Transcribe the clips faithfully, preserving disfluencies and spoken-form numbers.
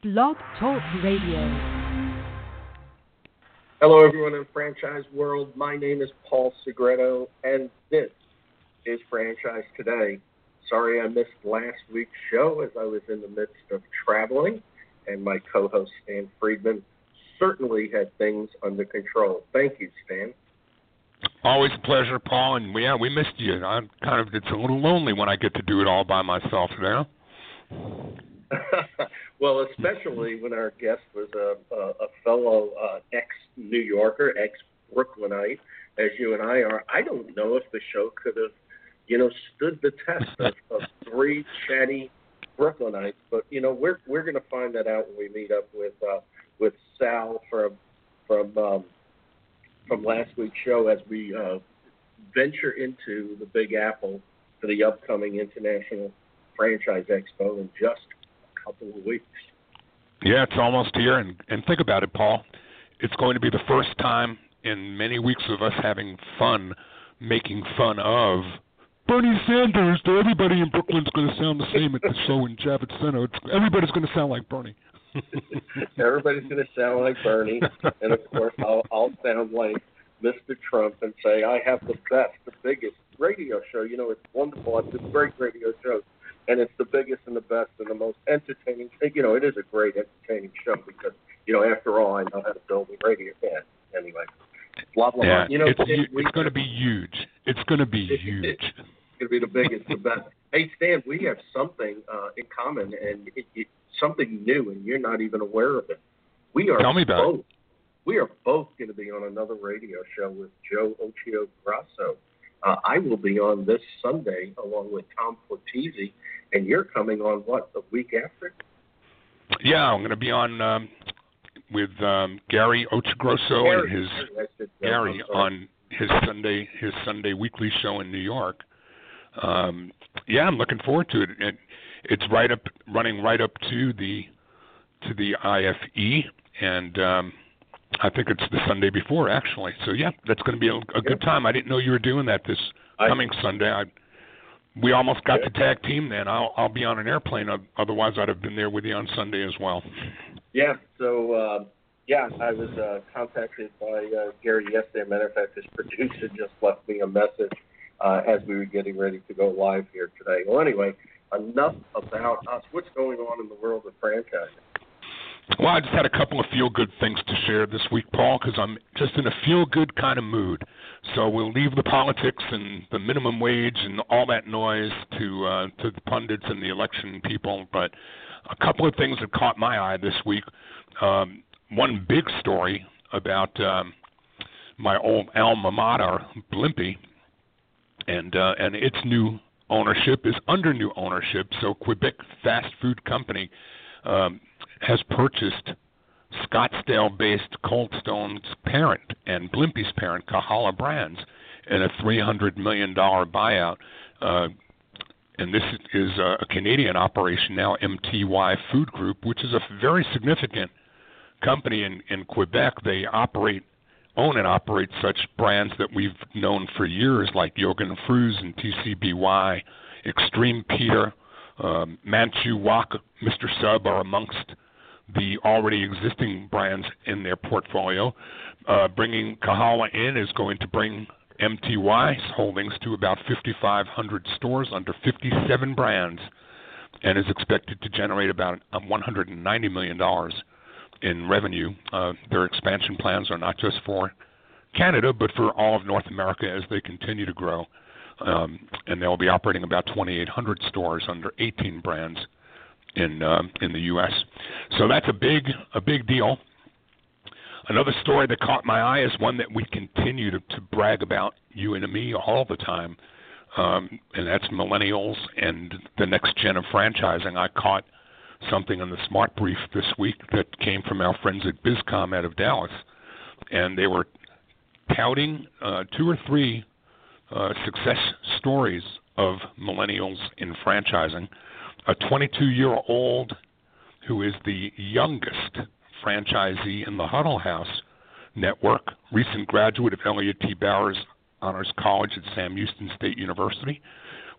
Blog Talk Radio. Hello, everyone in Franchise World. My name is Paul Segreto, and this is Franchise Today. Sorry I missed last week's show as I was in the midst of traveling, and my co-host Stan Friedman certainly had things under control. Thank you, Stan. Always a pleasure, Paul, and yeah, we missed you. I'm kind of, it's a little lonely when I get to do it all by myself now. Well, especially when our guest was a, a, a fellow uh, ex-New Yorker, ex-Brooklynite, as you and I are. I don't know if the show could have, you know, stood the test of, of three chatty Brooklynites, but you know, we're we're going to find that out when we meet up with uh, with Sal from from um, from last week's show as we uh, venture into the Big Apple for the upcoming International Franchise Expo in just a couple of weeks. Yeah, it's almost here, and, and think about it, Paul. It's going to be the first time in many weeks of us having fun making fun of Bernie Sanders. Everybody in Brooklyn's going to sound the same at the show in Javits Center. It's, everybody's going to sound like Bernie. Everybody's going to sound like Bernie, and of course I'll, I'll sound like Mister Trump and say I have the best, the biggest radio show. You know, it's wonderful. It's a great radio show, and it's the biggest and the best and the most entertaining. You know, it is a great entertaining show because, you know, after all, I know how to build a radio. Yeah, anyway. Blah, blah, yeah, blah. You know, it's, it, it's going to be huge. It's going to be huge. It's going to be the biggest, the best. Hey, Stan, we have something uh, in common, and it, it, something new, and you're not even aware of it. We are Tell me about both. it. We are both going to be on another radio show with Joe Ochio Grasso. Uh, I will be on this Sunday along with Tom Fortizzi, and you're coming on, what, the week after? Yeah, I'm going to be on um, with um, Gary Ochgrosso Gary, and his Gary, said, Gary on his Sunday his Sunday weekly show in New York. Um, yeah, I'm looking forward to it. it. It's right up, running right up to the to the I F E, and um, I think it's the Sunday before, actually. So yeah, that's going to be a, a good time. I didn't know you were doing that this I, coming Sunday. I, we almost got yeah. the tag team then. I'll I'll be on an airplane. Otherwise, I'd have been there with you on Sunday as well. Yeah. So uh, yeah, I was uh, contacted by uh, Gary yesterday. Matter of fact, his producer just left me a message uh, as we were getting ready to go live here today. Well, anyway, enough about us. What's going on in the world of franchising? Well, I just had a couple of feel-good things to share this week, Paul, because I'm just in a feel-good kind of mood. So we'll leave the politics and the minimum wage and all that noise to uh, to the pundits and the election people. But a couple of things that caught my eye this week. Um, one big story about um, my old alma mater, Blimpie, and uh, and its new ownership is under new ownership. So Quebec Fast Food Company um, has purchased Scottsdale-based Cold Stone's parent and Blimpie's parent, Kahala Brands, in a three hundred million dollars buyout. Uh, and this is a, a Canadian operation now, M T Y Food Group, which is a very significant company in, in Quebec. They operate, own and operate such brands that we've known for years, like Yogan Fruz and T C B Y, Extreme Peter, um, Manchu Wok, Mister Sub are amongst the already existing brands in their portfolio. Uh, bringing Kahala in is going to bring M T Y's holdings to about fifty-five hundred stores under fifty-seven brands, and is expected to generate about one hundred ninety million dollars in revenue. Uh, their expansion plans are not just for Canada, but for all of North America as they continue to grow. Um, and they'll be operating about twenty-eight hundred stores under eighteen brands in uh, in the U S So that's a big a big deal. Another story that caught my eye is one that we continue to, to brag about, you and me, all the time, um, and that's millennials and the next gen of franchising. I caught something in the Smart Brief this week that came from our friends at BizCom out of Dallas, and they were touting uh, two or three uh, success stories of millennials in franchising. A twenty-two-year-old who is the youngest franchisee in the Huddle House network, recent graduate of Elliott T. Bowers Honors College at Sam Houston State University,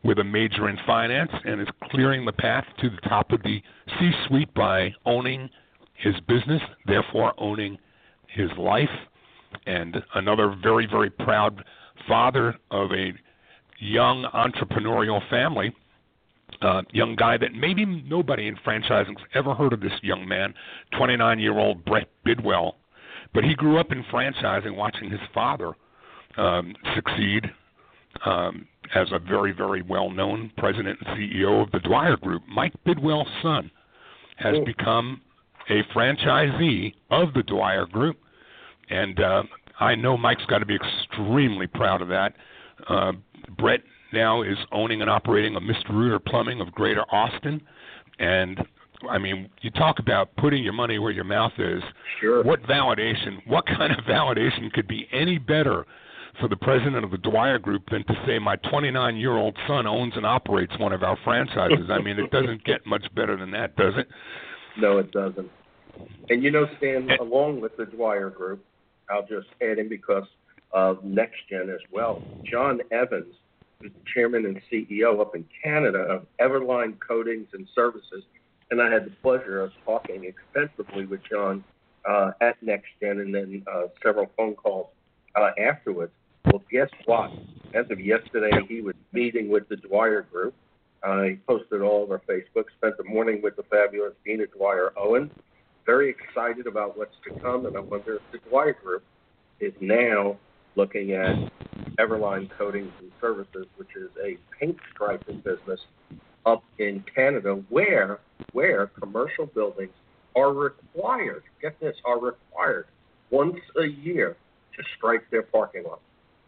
with a major in finance and is clearing the path to the top of the C-suite by owning his business, therefore owning his life. And another very, very proud father of a young entrepreneurial family, uh, young guy that maybe nobody in franchising's ever heard of this young man, twenty-nine-year-old Brett Bidwell. But he grew up in franchising watching his father um, succeed um, as a very, very well-known president and C E O of the Dwyer Group. Mike Bidwell's son has oh. become a franchisee of the Dwyer Group, and uh, I know Mike's got to be extremely proud of that. Uh, Brett now is owning and operating a Mister Rooter Plumbing of Greater Austin, and I mean, you talk about putting your money where your mouth is. Sure. What validation, what kind of validation could be any better for the president of the Dwyer Group than to say my twenty-nine-year-old son owns and operates one of our franchises? I mean, it doesn't get much better than that, does it? No, it doesn't. And, you know, Stan, and, along with the Dwyer Group, I'll just add in because of NextGen as well, John Evans, who's the chairman and C E O up in Canada of Everline Coatings and Services, and I had the pleasure of talking extensively with John uh, at NextGen and then uh, several phone calls uh, afterwards. Well, guess what? As of yesterday, he was meeting with the Dwyer Group. Uh, he posted all over Facebook, spent the morning with the fabulous Dina Dwyer-Owen. Very excited about what's to come, and I wonder if the Dwyer Group is now looking at Everline Coatings and Services, which is a paint striping business up in Canada where where commercial buildings are required, get this, are required once a year to stripe their parking lot.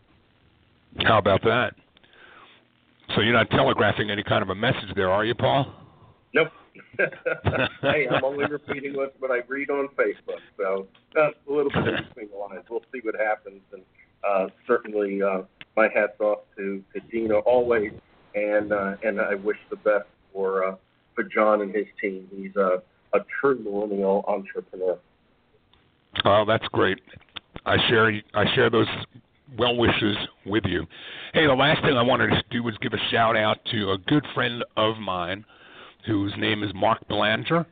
How about that? So you're not telegraphing any kind of a message there, are you, Paul? Nope. Hey, I'm only repeating what, what I read on Facebook. So uh, a little bit in between the lines. We'll see what happens. And uh, certainly uh, my hat's off to, to Dina always. And uh, and I wish the best for uh, for John and his team. He's a, a true millennial entrepreneur. Oh, that's great. I share I share those well wishes with you. Hey, the last thing I wanted to do was give a shout out to a good friend of mine whose name is Mark Belanger.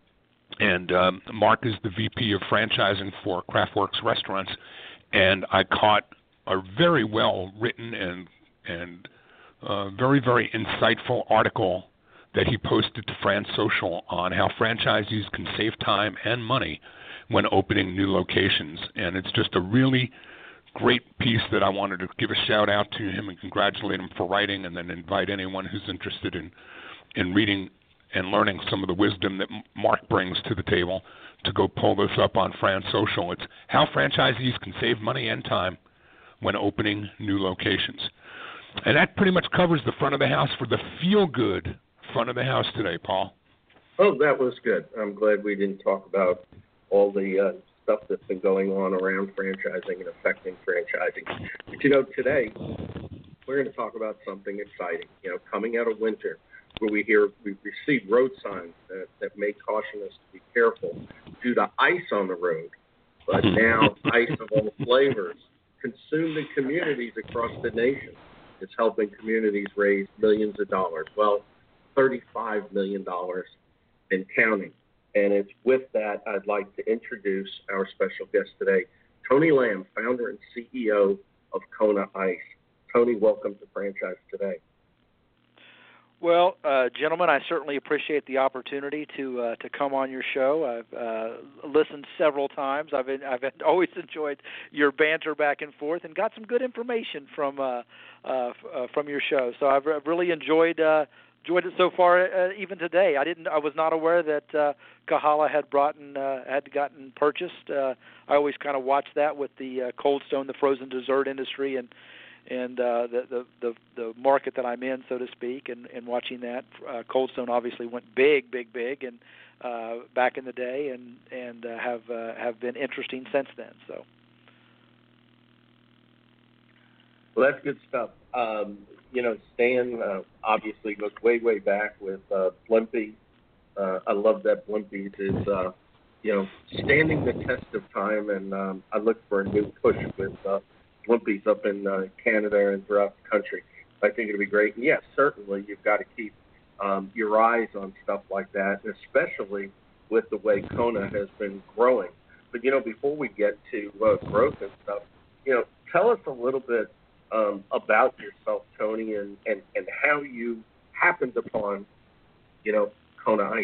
And um, Mark is the V P of franchising for Craftworks Restaurants. And I caught a very well written and and uh, very, very insightful article that he posted to Fran Social on how franchisees can save time and money when opening new locations. And it's just a really great piece that I wanted to give a shout out to him and congratulate him for writing, and then invite anyone who's interested in, in reading and learning some of the wisdom that Mark brings to the table to go pull this up on Fran Social. It's how franchisees can save money and time when opening new locations. And that pretty much covers the front of the house for the feel-good front of the house today, Paul. Oh, that was good. I'm glad we didn't talk about all the uh, stuff that's been going on around franchising and affecting franchising. But, you know, today we're going to talk about something exciting. You know, coming out of winter, where we hear we receive road signs that, that may caution us to be careful due to ice on the road. But now ice of all flavors consumed in communities across the nation. It's helping communities raise millions of dollars. Well, thirty-five million dollars and counting. And it's with that I'd like to introduce our special guest today, Tony Lamb, founder and C E O of Kona Ice. Tony, welcome to Franchise Today. Well, uh, gentlemen, I certainly appreciate the opportunity to uh, to come on your show. I've uh, listened several times. I've been, I've always enjoyed your banter back and forth, and got some good information from uh, uh, uh, from your show. So I've, I've really enjoyed uh, enjoyed it so far. Uh, even today, I didn't. I was not aware that uh, Kahala had brought in, uh, had gotten purchased. Uh, I always kind of watch that with the uh, Cold Stone, the frozen dessert industry, and. and uh, the, the, the, the market that I'm in, so to speak, and, and watching that. Uh, Cold Stone obviously went big, big, big, and uh, back in the day, and and uh, have uh, have been interesting since then. So, well, that's good stuff. Um, you know, Stan uh, obviously goes way, way back with uh, Blimpie. Uh, I love that Blimpie is, uh, you know, standing the test of time, and um, I look for a new push with. Uh, Blimpies up in uh, Canada and throughout the country. I think it'll be great. And yes, certainly you've got to keep um, your eyes on stuff like that, especially with the way Kona has been growing. But, you know, before we get to uh, growth and stuff, you know, tell us a little bit um, about yourself, Tony, and, and, and how you happened upon, you know, Kona Ice.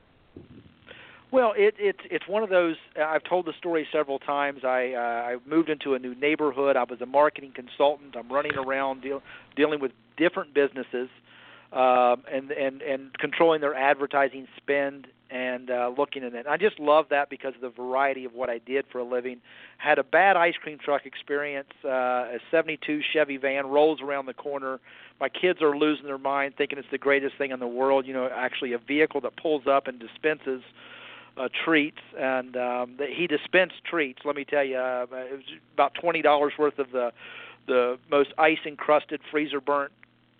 Well, it, it's it's one of those. I've told the story several times. I uh, I moved into a new neighborhood. I was a marketing consultant. I'm running around deal, dealing with different businesses, um, and and and controlling their advertising spend and uh, looking at it. And I just love that because of the variety of what I did for a living. Had a bad ice cream truck experience. Uh, a seventy-two Chevy van rolls around the corner. My kids are losing their mind, thinking it's the greatest thing in the world. You know, actually a vehicle that pulls up and dispenses Uh, treats, and um, the, he dispensed treats. Let me tell you, uh, it was about twenty dollars worth of the the most ice-encrusted, freezer-burnt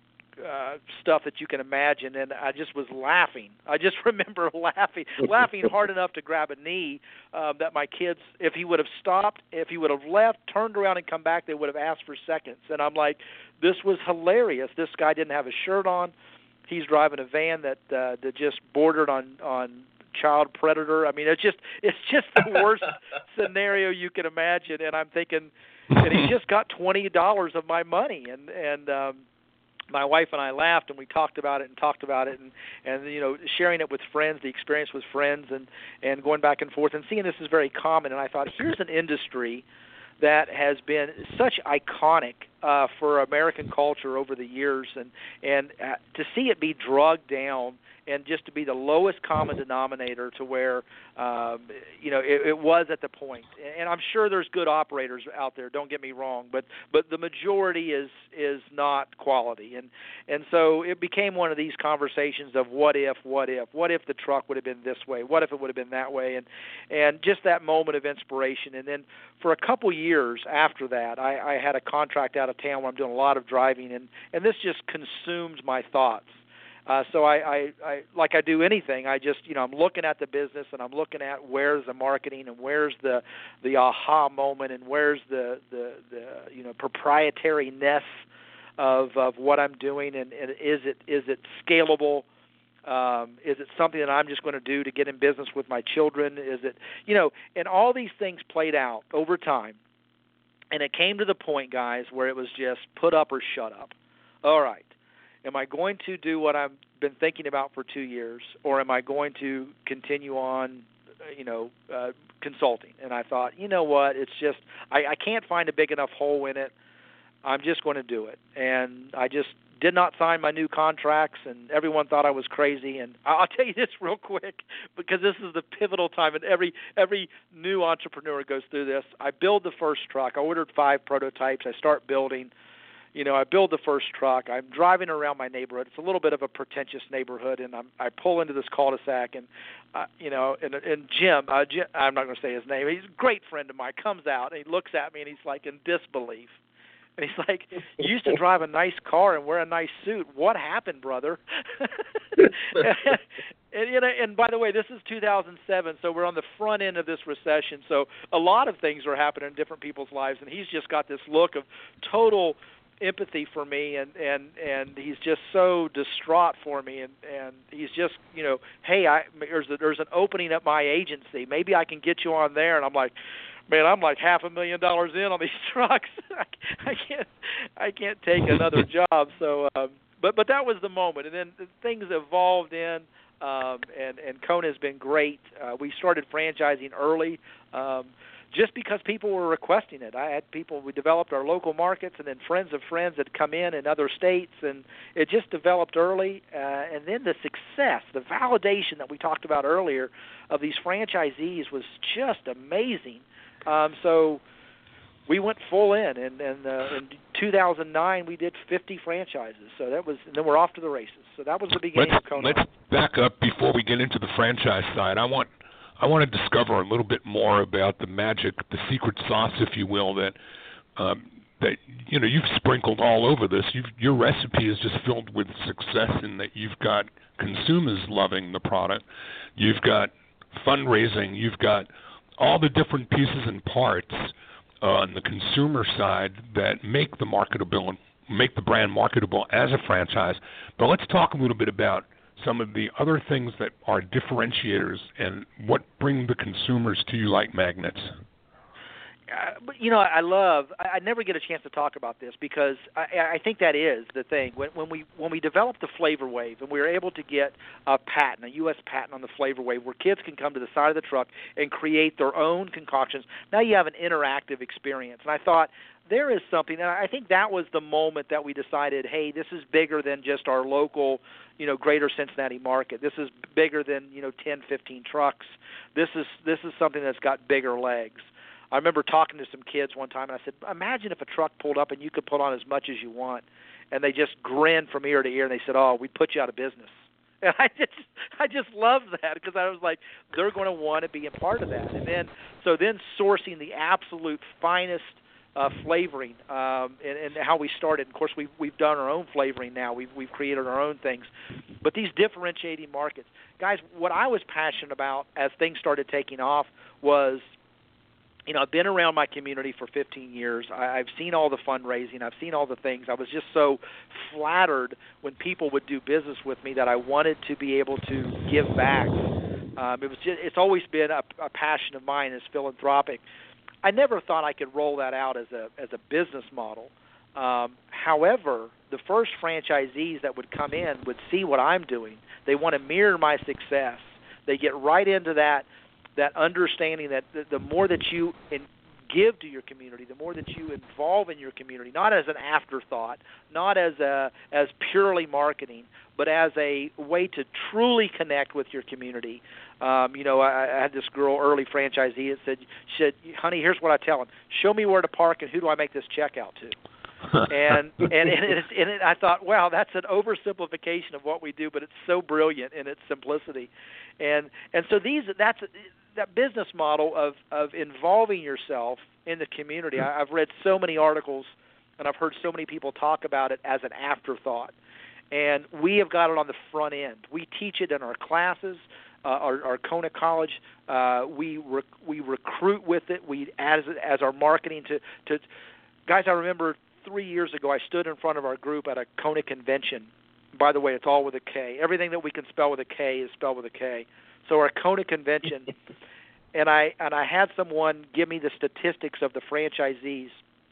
uh, stuff that you can imagine, and I just was laughing. I just remember laughing, laughing hard enough to grab a knee uh, that my kids, if he would have stopped, if he would have left, turned around and come back, they would have asked for seconds. And I'm like, this was hilarious. This guy didn't have a shirt on. He's driving a van that uh, that just bordered on on child predator. I mean, it's just it's just the worst scenario you can imagine. And I'm thinking, and he just got twenty dollars of my money. And and um, my wife and I laughed, and we talked about it and talked about it, and and you know, sharing it with friends, the experience with friends, and and going back and forth and seeing this is very common. And I thought, here's an industry that has been such iconic uh, for American culture over the years, and and uh, to see it be drugged down and just to be the lowest common denominator to where, um, you know, it, it was at the point. And I'm sure there's good operators out there, don't get me wrong, but but the majority is is not quality. And and so it became one of these conversations of what if, what if, what if the truck would have been this way, what if it would have been that way, and and just that moment of inspiration. And then for a couple years after that, I, I had a contract out of town where I'm doing a lot of driving, and, and this just consumed my thoughts. Uh, so I, I, I, like I do anything, I just, you know, I'm looking at the business and I'm looking at where's the marketing and where's the, the aha moment and where's the, the, the you know, proprietariness of of what I'm doing, and, and is it is it scalable? Um, is it something that I'm just going to do to get in business with my children? Is it, you know, and all these things played out over time, and it came to the point, guys, where it was just put up or shut up. All right. Am I going to do what I've been thinking about for two years, or am I going to continue on, you know, uh, consulting? And I thought, you know what, it's just, I, I can't find a big enough hole in it. I'm just going to do it. And I just did not sign my new contracts, and everyone thought I was crazy. And I'll tell you this real quick, because this is the pivotal time, and every every new entrepreneur goes through this. I build the first truck. I ordered five prototypes. I start building. You know, I build the first truck. I'm driving around my neighborhood. It's a little bit of a pretentious neighborhood, and I'm, I pull into this cul-de-sac, and uh, you know, and, and Jim, uh, Jim, I'm not going to say his name. He's a great friend of mine. Comes out and he looks at me, and he's like in disbelief, and he's like, "You used to drive a nice car and wear a nice suit. What happened, brother?" and, and you know, and by the way, this is two thousand seven, so we're on the front end of this recession. So a lot of things are happening in different people's lives, and he's just got this look of total empathy for me, and and and he's just so distraught for me, and and he's just, you know, hey, I there's a, there's an opening at my agency, maybe I can get you on there. And I'm like, man, I'm like half a million dollars in on these trucks. I, I can't I can't take another job. So um, but but that was the moment, and then things evolved in, um, and and Kona has been great. Uh, we started franchising early. Um, Just because people were requesting it. I had people, we developed our local markets, and then friends of friends had come in in other states, and it just developed early. Uh, and then the success, the validation that we talked about earlier of these franchisees was just amazing. Um, so we went full in, and, and uh, in two thousand nine we did fifty franchises. So that was, and then we're off to the races. So that was the beginning let's, of Kona. Let's back up before we get into the franchise side. I want I want to discover a little bit more about the magic, the secret sauce, if you will, that um, that you know you've sprinkled all over this. You've, your recipe is just filled with success in that you've got consumers loving the product, you've got fundraising, you've got all the different pieces and parts on the consumer side that make the marketability make the brand marketable as a franchise. But let's talk a little bit about some of the other things that are differentiators and what bring the consumers to you like magnets. Uh, but you know, I love. I, I never get a chance to talk about this because I, I think that is the thing. When, when we when we developed the Flavor Wave and we were able to get a patent, a U S patent on the Flavor Wave, where kids can come to the side of the truck and create their own concoctions. Now you have an interactive experience, and I thought there is something. And I think that was the moment that we decided, hey, this is bigger than just our local, you know, greater Cincinnati market. This is bigger than, you know, ten, fifteen trucks. This is this is something that's got bigger legs. I remember talking to some kids one time, and I said, imagine if a truck pulled up and you could put on as much as you want. And they just grinned from ear to ear, and they said, oh, we'd put you out of business. And I just I just love that because I was like, they're going to want to be a part of that. And then so then sourcing the absolute finest uh, flavoring um, and, and how we started. Of course, we've, we've done our own flavoring now. We've, we've created our own things. But these differentiating markets. Guys, what I was passionate about as things started taking off was, you know, I've been around my community for fifteen years. I, I've seen all the fundraising. I've seen all the things. I was just so flattered when people would do business with me that I wanted to be able to give back. Um, it was just, it's always been a, a passion of mine as philanthropic. I never thought I could roll that out as a as a business model. Um, however, the first franchisees that would come in would see what I'm doing. They want to mirror my success. They get right into that. that understanding that the, the more that you in, give to your community, the more that you involve in your community, not as an afterthought, not as a, as purely marketing, but as a way to truly connect with your community. Um, you know, I, I had this girl, early franchisee, that said, she said, honey, here's what I tell them. Show me where to park and who do I make this check out to? and and, and, it, and it, I thought, wow, that's an oversimplification of what we do, but it's so brilliant in its simplicity. And and so these that's that business model of, of involving yourself in the community. I, I've read so many articles and I've heard so many people talk about it as an afterthought. And we have got it on the front end. We teach it in our classes, uh, our, our Kona College. Uh, we rec- we recruit with it. We as as our marketing to to guys. I remember three years ago I stood in front of our group at a Kona convention. By the way, it's all with a K. Everything that we can spell with a K is spelled with a K. So our Kona convention, and I and I had someone give me the statistics of the franchisees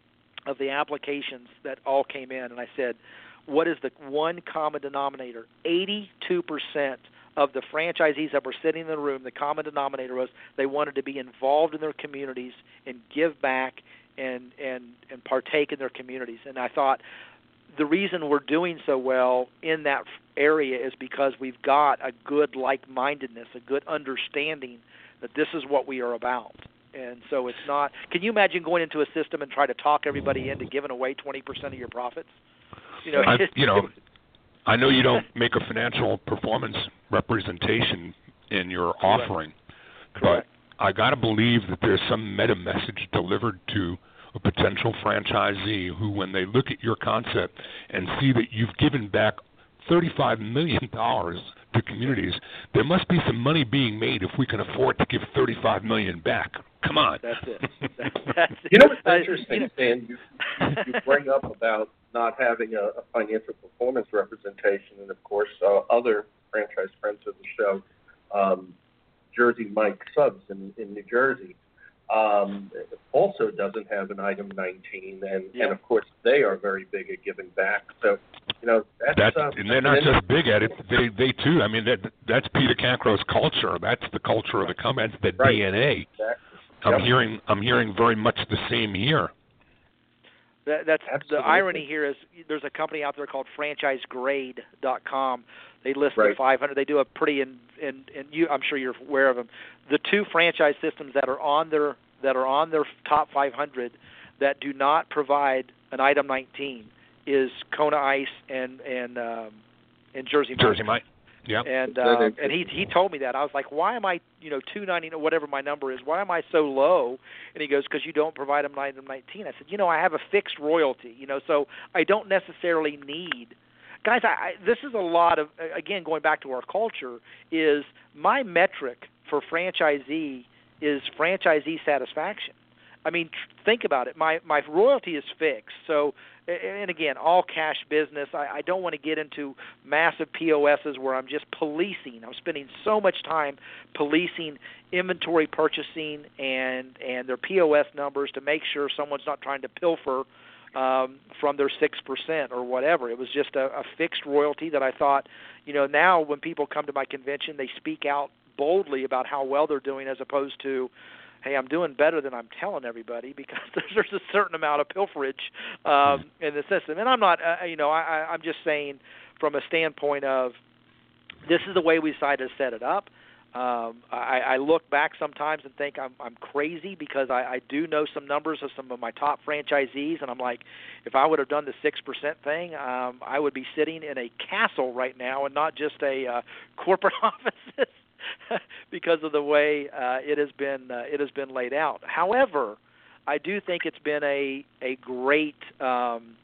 of the applications that all came in, and I said, what is the one common denominator? eighty-two percent of the franchisees that were sitting in the room, the common denominator was they wanted to be involved in their communities and give back and and, and partake in their communities. And I thought the reason we're doing so well in that area is because we've got a good like-mindedness, a good understanding that this is what we are about. And so it's not – can you imagine going into a system and try to talk everybody into giving away twenty percent of your profits? You know, I, you know, I know you don't make a financial performance representation in your offering, Correct. but I got to believe that there's some meta message delivered to a potential franchisee who, when they look at your concept and see that you've given back thirty-five million dollars to communities, there must be some money being made if we can afford to give thirty-five million dollars back. Come on. That's it. That's, that's it. You know what's Uh, interesting, you know, Dan? You, you bring up about not having a, a financial performance representation, and of course, uh, other franchise friends of the show, um, Jersey Mike Subs in, in New Jersey, um, also doesn't have an item nineteen, and, Yeah. and of course, they are very big at giving back. So, you know, that's, That's, uh, and they're not just big at it. They they too. I mean, that that's Peter Cancro's culture. That's the culture of the company. That's the Right. D N A. Exactly. I'm Yep. hearing I'm hearing very much the same here. That, that's Absolutely. the irony here is there's a company out there called franchise grade dot com. They list Right. the five hundred. They do a pretty in in and you I'm sure you're aware of them. The two franchise systems that are on their that are on their top five hundred that do not provide an item nineteen is Kona Ice and and um, and Jersey Mike. Jersey Mike. Yeah. And That um, is- and he he told me that. I was like, why am I, you know, two ninety whatever my number is? Why am I so low? And he goes, because you don't provide them item nineteen. I said, you know, I have a fixed royalty, you know, so I don't necessarily need. Guys, I, I this is a lot of again going back to our culture is my metric for franchisee is franchisee satisfaction. I mean, tr- think about it. My my royalty is fixed. So, and again, all cash business. I, I don't want to get into massive P O Ss where I'm just policing. I'm spending so much time policing inventory purchasing and and their P O S numbers to make sure someone's not trying to pilfer um, from their six percent or whatever. It was just a, a fixed royalty that I thought, you know, now when people come to my convention, they speak out boldly about how well they're doing as opposed to, hey, I'm doing better than I'm telling everybody, because there's a certain amount of pilferage um, in the system. And I'm not, uh, you know, I, I'm just saying from a standpoint of this is the way we decided to set it up. Um, I, I look back sometimes and think I'm, I'm crazy because I, I do know some numbers of some of my top franchisees, and I'm like, if I would have done the six percent thing, um, I would be sitting in a castle right now and not just a uh, corporate office because of the way uh, it has been uh, it has been laid out. However, I do think it's been a a great um,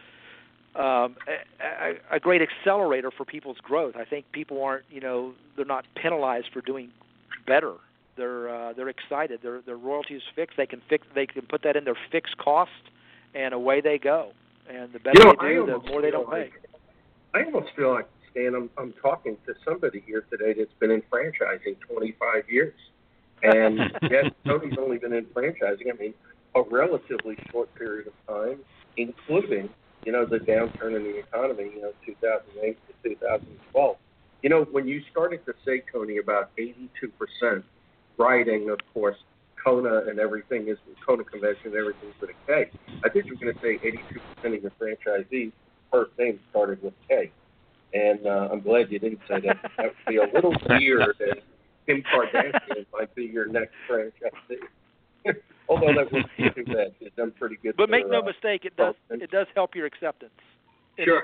Um, a, a great accelerator for people's growth. I think people aren't, you know, they're not penalized for doing better. They're uh, they're excited. Their their royalty is fixed. They can fix. They can put that in their fixed cost, and away they go. And the better you know, they do, the more they don't like, pay. I almost feel like, Stan, I'm, I'm talking to somebody here today that's been in franchising twenty-five years. And yes, Tony's only been in franchising, I mean, a relatively short period of time, including, you know, the downturn in the economy, you know, two thousand eight to two thousand twelve. You know, when you started to say, Tony, about eighty-two percent writing, of course, Kona and everything is, Kona Convention and everything's with a K. I think you were going to say eighty-two percent of your franchisees' first name started with K. And uh, I'm glad you didn't say that. That would be a little weird, and Kim Kardashian might be your next franchisee. Although that wouldn't be too bad. She's done pretty good. But for, make no uh, mistake, it does it does help your acceptance. Sure.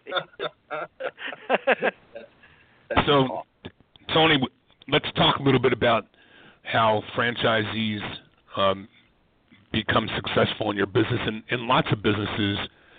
So, awesome. Tony, let's talk a little bit about how franchisees um, become successful in your business. And in lots of businesses,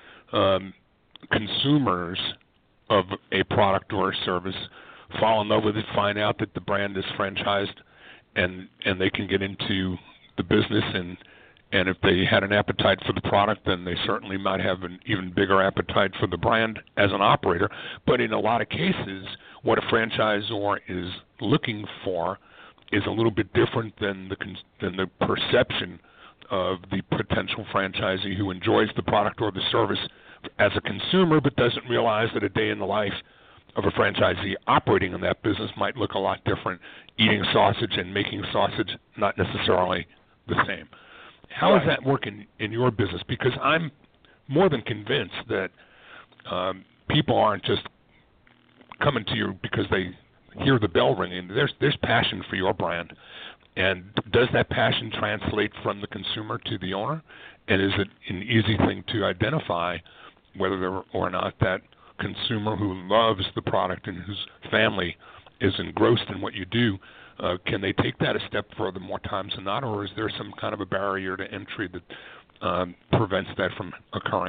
um, consumers of a product or a service fall in love with it, find out that the brand is franchised, and and they can get into the business, and and if they had an appetite for the product, then they certainly might have an even bigger appetite for the brand as an operator. But in a lot of cases, what a franchisor is looking for is a little bit different than the than the perception of the potential franchisee who enjoys the product or the service as a consumer, but doesn't realize that a day in the life of a franchisee operating in that business might look a lot different, eating sausage and making sausage not necessarily the same. How right. does that work in, in your business? Because I'm more than convinced that um, people aren't just coming to you because they hear the bell ringing. There's there's passion for your brand. And does that passion translate from the consumer to the owner? And is it an easy thing to identify whether or not that consumer who loves the product and whose family is engrossed in what you do, uh, can they take that a step further more times than not, or is there some kind of a barrier to entry that um, prevents that from occurring?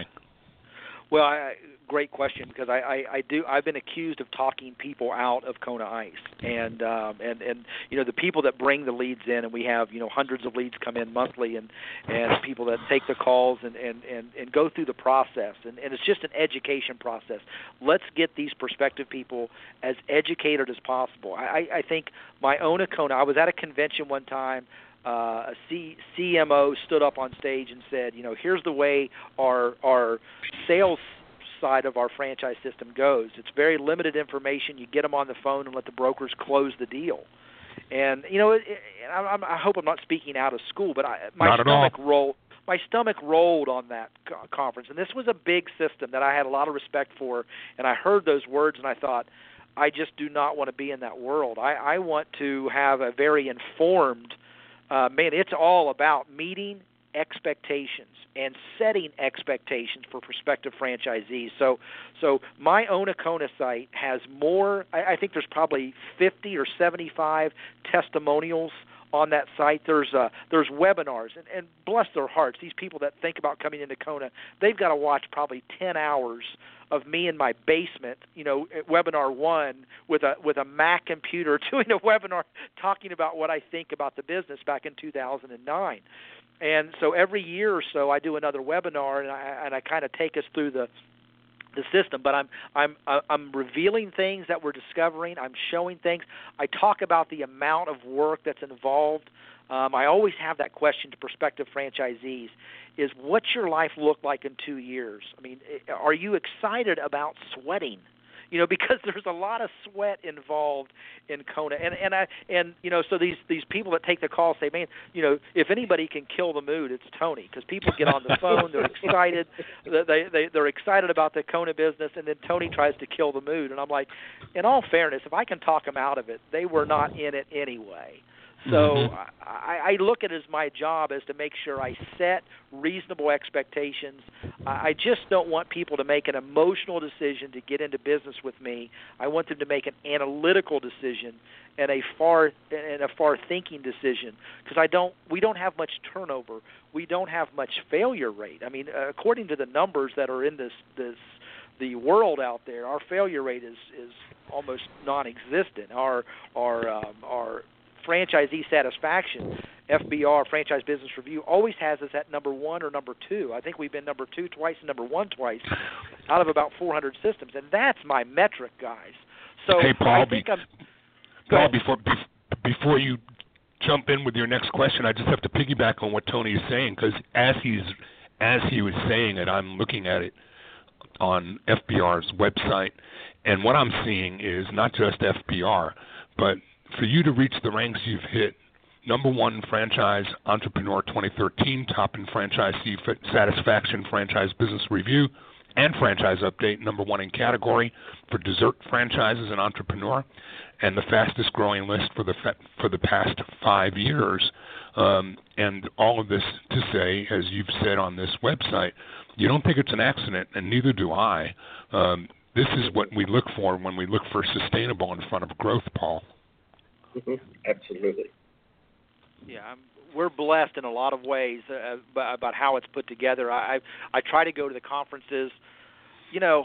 Well, I, great question, because I, I, I do. I've been accused of talking people out of Kona Ice, and um, and and you know the people that bring the leads in, and we have you know hundreds of leads come in monthly, and and people that take the calls and and and, and go through the process, and, and it's just an education process. Let's get these prospective people as educated as possible. I, I think my own Kona. I was at a convention one time. Uh, a C- CMO stood up on stage and said, you know, here's the way our our sales side of our franchise system goes. It's very limited information. You get them on the phone and let the brokers close the deal. And, you know, it, it, I, I hope I'm not speaking out of school, but I, my not stomach rolled. My stomach rolled on that co- conference. And this was a big system that I had a lot of respect for. And I heard those words and I thought, I just do not want to be in that world. I, I want to have a very informed Uh, man, it's all about meeting expectations and setting expectations for prospective franchisees. So, so my own Kona site has more. I, I think there's probably fifty or seventy-five testimonials on that site. There's uh, there's webinars, and, and bless their hearts, these people that think about coming into Kona, they've got to watch probably ten hours of me in my basement, you know, at webinar one with a with a Mac computer doing a webinar talking about what I think about the business back in two thousand nine. And so every year or so I do another webinar, and I and I kind of take us through the the system, but I'm I'm I'm revealing things that we're discovering. I'm showing things. I talk about the amount of work that's involved. Um, I always have that question to prospective franchisees: is what's your life look like in two years? I mean, are you excited about sweating? You know, because there's a lot of sweat involved in Kona, and and I and you know, so these these people that take the call say, man, you know, if anybody can kill the mood, it's Tony, because people get on the phone, they're excited, they they they're excited about the Kona business, and then Tony tries to kill the mood, and I'm like, in all fairness, if I can talk them out of it, they were not in it anyway. So mm-hmm. I, I look at it as my job as to make sure I set reasonable expectations. I just don't want people to make an emotional decision to get into business with me. I want them to make an analytical decision and a far and a far thinking decision, because I don't. We don't have much turnover. We don't have much failure rate. I mean, uh, according to the numbers that are in this this the world out there, our failure rate is is almost non-existent. Our our um, our franchisee satisfaction, F B R, Franchise Business Review, always has us at number one or number two. I think we've been number two twice and number one twice out of about four hundred systems, and that's my metric, guys. So hey, Paul, I think be, I'm... Paul before, before you jump in with your next question, I just have to piggyback on what Tony is saying, because as he's as he was saying it, I'm looking at it on F B R's website, and what I'm seeing is not just F B R, but for you to reach the ranks you've hit, number one franchise entrepreneur twenty thirteen, top in franchisee satisfaction, Franchise Business Review, and Franchise Update, number one in category for dessert franchises and entrepreneur, and the fastest growing list for the fa- for the past five years. Um, and all of this to say, as you've said on this website, you don't think it's an accident, and neither do I. Um, this is what we look for when we look for sustainable in front of growth, Paul. Mm-hmm. Absolutely. Yeah, I'm, we're blessed in a lot of ways uh, about how it's put together. I, I I try to go to the conferences. You know,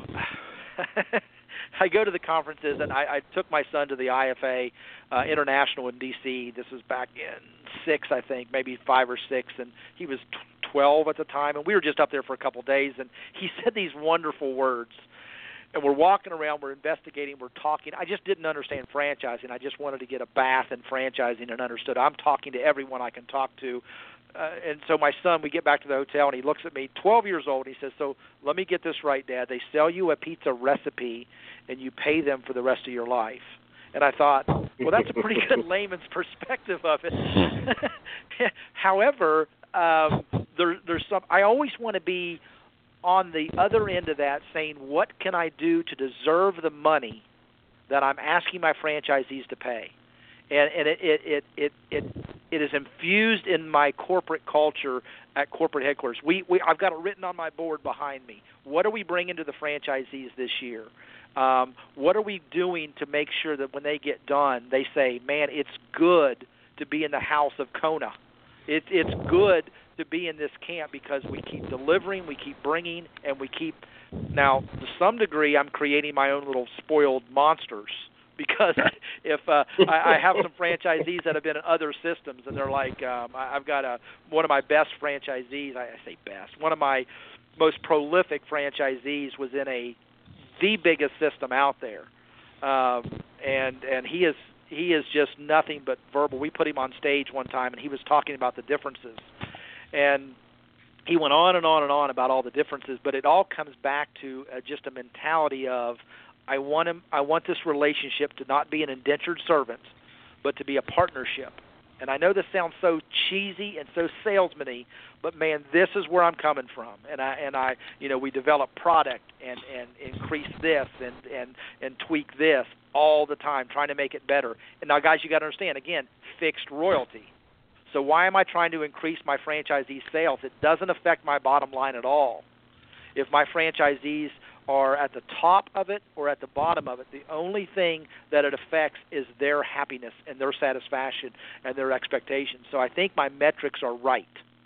I go to the conferences, and I, I took my son to the I F A uh, International in D C. This was back in six, I think, maybe five or six, and he was twelve at the time, and we were just up there for a couple of days, and he said these wonderful words. And we're walking around, we're investigating, we're talking. I just didn't understand franchising. I just wanted to get a bath in franchising and understood. I'm talking to everyone I can talk to. Uh, and so my son, we get back to the hotel, and he looks at me, twelve years old, and he says, so let me get this right, Dad. They sell you a pizza recipe, and you pay them for the rest of your life. And I thought, well, that's a pretty good layman's perspective of it. However, um, there, there's some. I always want to be on the other end of that, saying, what can I do to deserve the money that I'm asking my franchisees to pay? And, and it, it, it, it, it, it is infused in my corporate culture at corporate headquarters. We, we, I've got it written on my board behind me. What are we bringing to the franchisees this year? Um, what are we doing to make sure that when they get done, they say, man, it's good to be in the house of Kona. It, it's good to be in this camp because we keep delivering, we keep bringing, and we keep – now, to some degree, I'm creating my own little spoiled monsters because if uh, I, I have some franchisees that have been in other systems, and they're like um, – I've got a one of my best franchisees – I say best – one of my most prolific franchisees was in a the biggest system out there, um, and and he is he is just nothing but verbal. We put him on stage one time, and he was talking about the differences. And he went on and on and on about all the differences, but it all comes back to uh, just a mentality of I want him, I want this relationship to not be an indentured servant, but to be a partnership. And I know this sounds so cheesy and so salesman-y, but man, this is where I'm coming from. And I and I, you know, we develop product and, and increase this and, and, and tweak this all the time, trying to make it better. And now, guys, you got to understand again, fixed royalty. So why am I trying to increase my franchisee sales? It doesn't affect my bottom line at all. If my franchisees are at the top of it or at the bottom of it. The only thing that it affects is their happiness and their satisfaction and their expectations. So I think my metrics are right.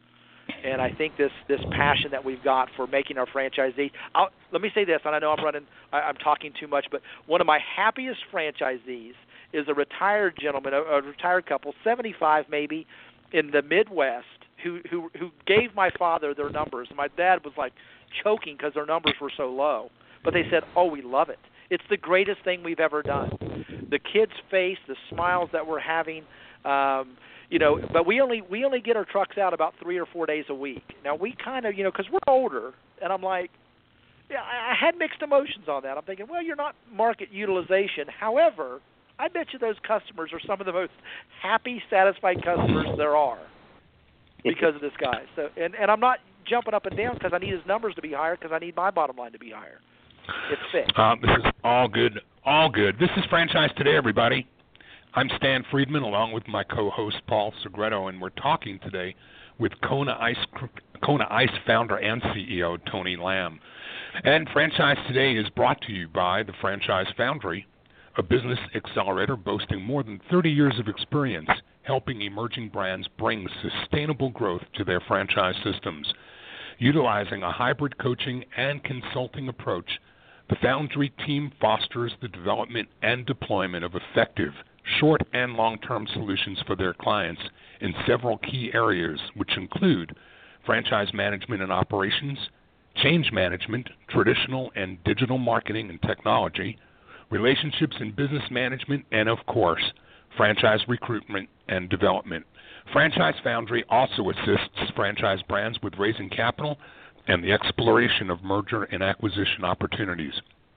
And I think this, this passion that we've got for making our franchisees, I'll, let me say this, and I know I'm running, I, I'm talking too much, but one of my happiest franchisees is a retired gentleman, a, a retired couple, seventy-five maybe, in the Midwest, who, who, who gave my father their numbers. And my dad was like choking because their numbers were so low. But they said, oh, we love it. It's the greatest thing we've ever done. The kids' face, the smiles that we're having, um, you know, but we only we only get our trucks out about three or four days a week. Now, we kind of, you know, because we're older, and I'm like, yeah, I had mixed emotions on that. I'm thinking, well, you're not market utilization. However, I bet you those customers are some of the most happy, satisfied customers there are because of this guy. So, and, and I'm not jumping up and down because I need his numbers to be higher because I need my bottom line to be higher. It's fixed. Uh, this is all good, all good. This is Franchise Today, everybody. I'm Stan Friedman, along with my co-host Paul Segreto, and we're talking today with Kona Ice, Kona Ice founder and C E O Tony Lamb. And Franchise Today is brought to you by the Franchise Foundry, a business accelerator boasting more than thirty years of experience helping emerging brands bring sustainable growth to their franchise systems. Utilizing a hybrid coaching and consulting approach, the Foundry team fosters the development and deployment of effective short and long-term solutions for their clients in several key areas, which include franchise management and operations, change management, traditional and digital marketing and technology, relationships and business management, and, of course, franchise recruitment and development. Franchise Foundry also assists franchise brands with raising capital and the exploration of merger and acquisition opportunities.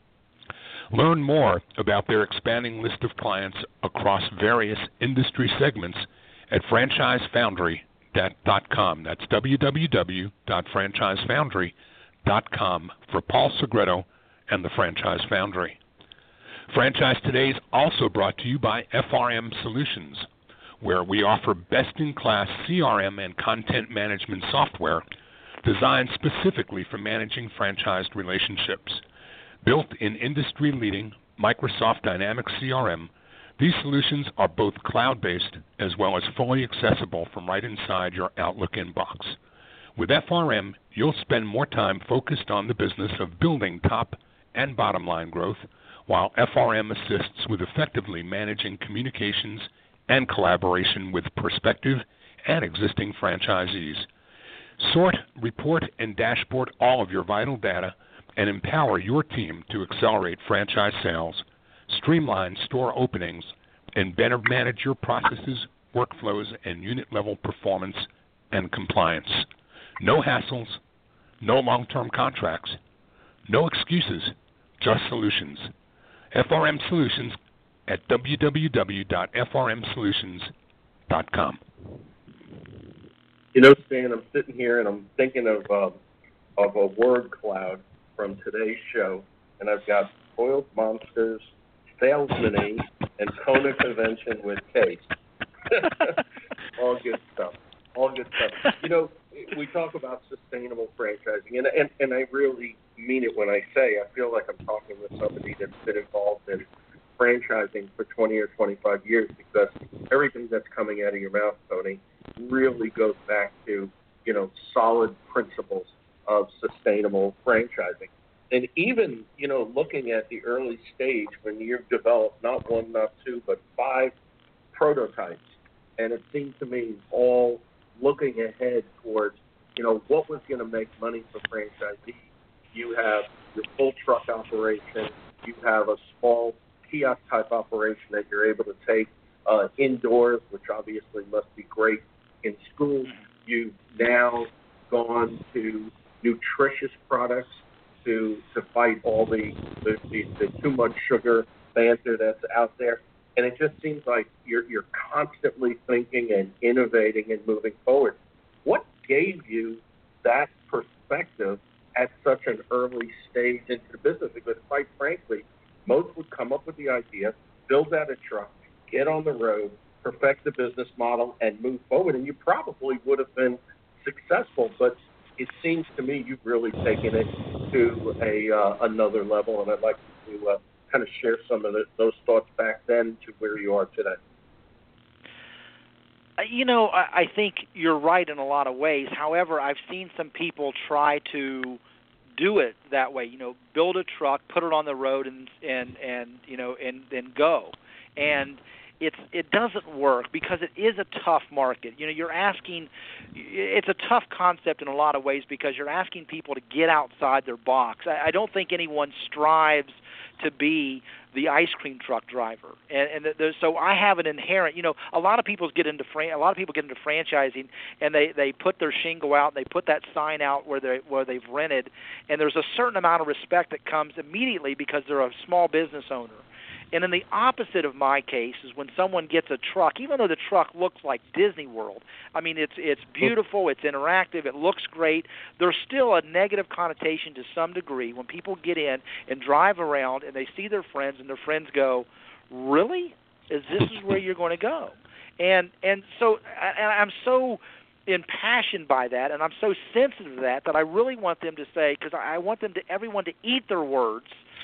Learn more about their expanding list of clients across various industry segments at franchise foundry dot com. That's w w w dot franchise foundry dot com for Paul Segreto and the Franchise Foundry. Franchise Today is also brought to you by F R M Solutions, where we offer best-in-class C R M and content management software designed specifically for managing franchised relationships. Built in industry-leading Microsoft Dynamics C R M, these solutions are both cloud-based as well as fully accessible from right inside your Outlook inbox. With F R M, you'll spend more time focused on the business of building top and bottom line growth, while F R M assists with effectively managing communications and collaboration with prospective and existing franchisees. Sort, report, and dashboard all of your vital data and empower your team to accelerate franchise sales, streamline store openings, and better manage your processes, workflows, and unit-level performance and compliance. No hassles, no long-term contracts, no excuses, just solutions. F R M Solutions at w w w dot f r m solutions dot com. You know, Stan, I'm sitting here and I'm thinking of um, of a word cloud from today's show, and I've got Spoiled Monsters, Salesman, and Kona Convention with Case. All good stuff. All good stuff. You know, we talk about sustainable franchising, and, and, and I really mean it when I say I feel like I'm talking with somebody that's been involved in franchising for twenty or twenty-five years, because everything that's coming out of your mouth, Tony, really goes back to, you know, solid principles of sustainable franchising. And even, you know, looking at the early stage when you've developed not one, not two, but five prototypes, and it seemed to me all looking ahead towards, you know, what was going to make money for franchisees. You have your full truck operation. You have a small kiosk-type operation that you're able to take uh, indoors, which obviously must be great in schools. You've now gone to nutritious products to to fight all the, the, the, the too much sugar banter that's out there. And it just seems like you're you're constantly thinking and innovating and moving forward. What gave you that perspective at such an early stage into the business? Because quite frankly, most would come up with the idea, build out a truck, get on the road, perfect the business model, and move forward. And you probably would have been successful. But it seems to me you've really taken it to a uh, another level, and I'd like to uh, kind of share some of the, those thoughts back then to where you are today. You know, I, I think you're right in a lot of ways. However, I've seen some people try to do it that way. You know, build a truck, put it on the road, and and and you know, and then go. And it's it doesn't work because it is a tough market. You know, you're asking. It's a tough concept in a lot of ways because you're asking people to get outside their box. I, I don't think anyone strives to be the ice cream truck driver, and, and the, so I have an inherent. You know, a lot of people get into fran- a lot of people get into franchising, and they, they put their shingle out, and they put that sign out where they where they've rented, and there's a certain amount of respect that comes immediately because they're a small business owner. And then the opposite of my case is when someone gets a truck, even though the truck looks like Disney World. I mean, it's it's beautiful, it's interactive, it looks great. There's still a negative connotation to some degree when people get in and drive around and they see their friends and their friends go, "Really? Is this is where you're going to go?" And and so and I'm so impassioned by that, and I'm so sensitive to that that I really want them to say, because I want them to everyone to eat their words.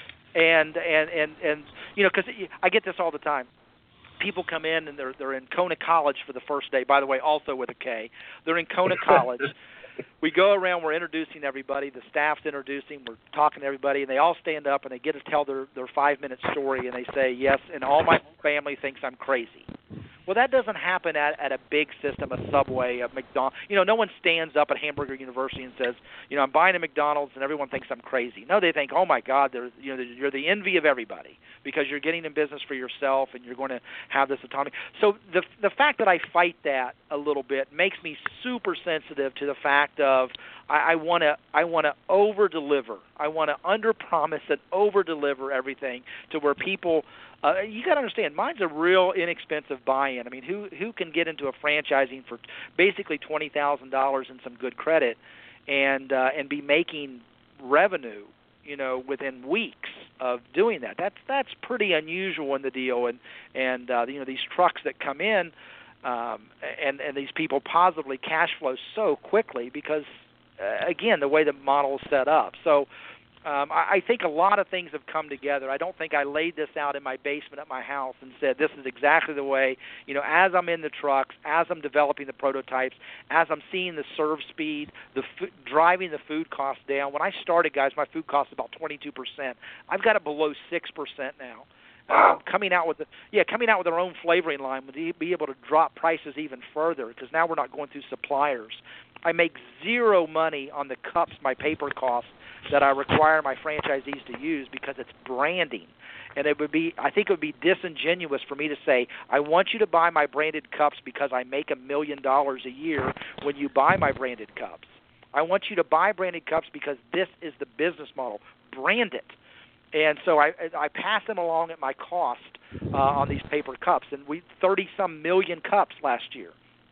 And, and, and, and you know, because I get this all the time. People come in and they're they're in Kona College for the first day. By the way, also with a K. They're in Kona College. We go around, we're introducing everybody. The staff's introducing. We're talking to everybody, and they all stand up and they get to tell their their five minute story, and they say, "Yes," and all my family thinks I'm crazy. Well, that doesn't happen at, at a big system, a Subway, a McDonald's. You know, no one stands up at Hamburger University and says, you know, I'm buying a McDonald's, and everyone thinks I'm crazy. No, they think, oh my God, they're, you know, you're the envy of everybody because you're getting in business for yourself and you're going to have this autonomy. So the the fact that I fight that a little bit makes me super sensitive to the fact of I want to I want to over deliver. I want to under promise and over deliver everything to where people. Uh, you got to understand, mine's a real inexpensive buy-in. I mean, who who can get into a franchising for basically twenty thousand dollars and some good credit, and uh, and be making revenue, you know, within weeks of doing that? That's that's pretty unusual in the deal, and and uh, you know these trucks that come in, um, and and these people positively cash flow so quickly because, uh, again, the way the model is set up. So. Um, I, I think a lot of things have come together. I don't think I laid this out in my basement at my house and said this is exactly the way, you know, as I'm in the trucks, as I'm developing the prototypes, as I'm seeing the serve speed, the f- driving the food costs down. When I started, guys, my food cost was about twenty-two percent. I've got it below six percent now. Um, coming out with the, yeah, coming out with our own flavoring line would be able to drop prices even further because now we're not going through suppliers. I make zero money on the cups, my paper costs that I require my franchisees to use because it's branding. And it would be, I think it would be disingenuous for me to say, I want you to buy my branded cups because I make a million dollars a year when you buy my branded cups. I want you to buy branded cups because this is the business model. Brand it. And so I, I pass them along at my cost uh, on these paper cups, and we thirty some million cups last year.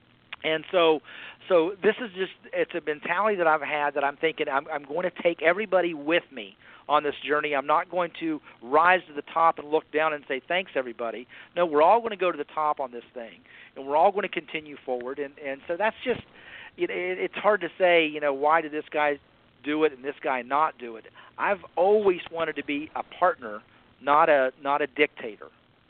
And so, so this is just, it's a mentality that I've had that I'm thinking I'm, I'm going to take everybody with me on this journey. I'm not going to rise to the top and look down and say, thanks, everybody. No, we're all going to go to the top on this thing, and we're all going to continue forward. And, and so that's just, it, it, it's hard to say, you know, why did this guy do it and this guy not do it? I've always wanted to be a partner, not a not a dictator.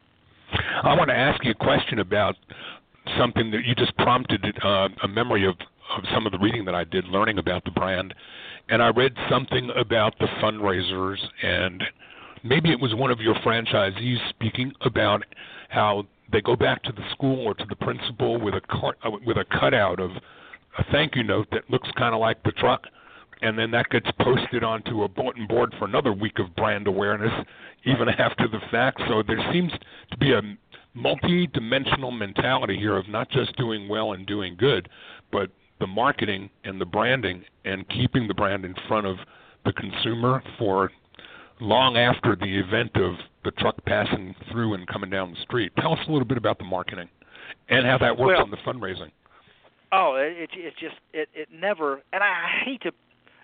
I want to ask you a question about something that you just prompted uh, a memory of, of some of the reading that I did learning about the brand. And I read something about the fundraisers, and maybe it was one of your franchisees speaking about how they go back to the school or to the principal with a cut, uh, with a cutout of a thank you note that looks kind of like the truck, and then that gets posted onto a bulletin board for another week of brand awareness, even after the fact. So there seems to be a multi-dimensional mentality here of not just doing well and doing good, but the marketing and the branding and keeping the brand in front of the consumer for long after the event of the truck passing through and coming down the street. Tell us a little bit about the marketing and how that works well, on the fundraising. Oh, it, it just, it, it never, and I hate to,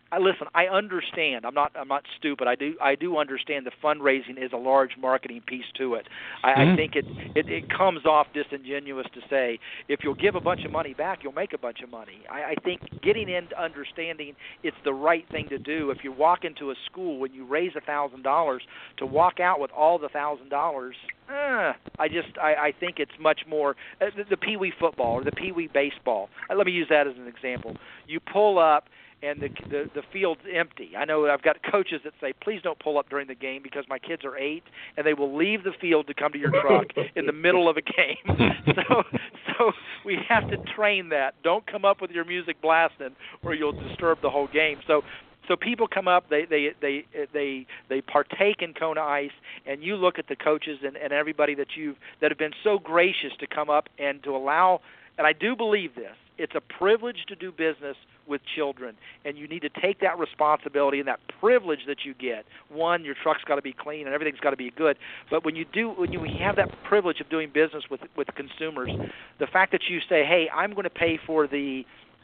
I listen. I understand. I'm not. I'm not stupid. I do. I do understand the fundraising is a large marketing piece to it. I, mm-hmm. I think it, it it comes off disingenuous to say if you'll give a bunch of money back, you'll make a bunch of money. I, I think getting into understanding it's the right thing to do. If you walk into a school and you raise a thousand dollars, to walk out with all the thousand dollars, I just. I, I think it's much more uh, the, the Pee Wee football or the Pee Wee baseball. Uh, let me use that as an example. You pull up. And the, the the field's empty. I know I've got coaches that say, please don't pull up during the game because my kids are eight, and they will leave the field to come to your truck in the middle of a game. So so we have to train that. Don't come up with your music blasting or you'll disturb the whole game. So so people come up, they they they they they partake in Kona Ice, and you look at the coaches and, and everybody that you've that have been so gracious to come up and to allow, and I do believe this, it's a privilege to do business with children, and you need to take that responsibility and that privilege that you get. One, your truck's got to be clean and everything's got to be good. But when you do, when you have that privilege of doing business with with consumers, the fact that you say, "Hey, I'm going to pay for the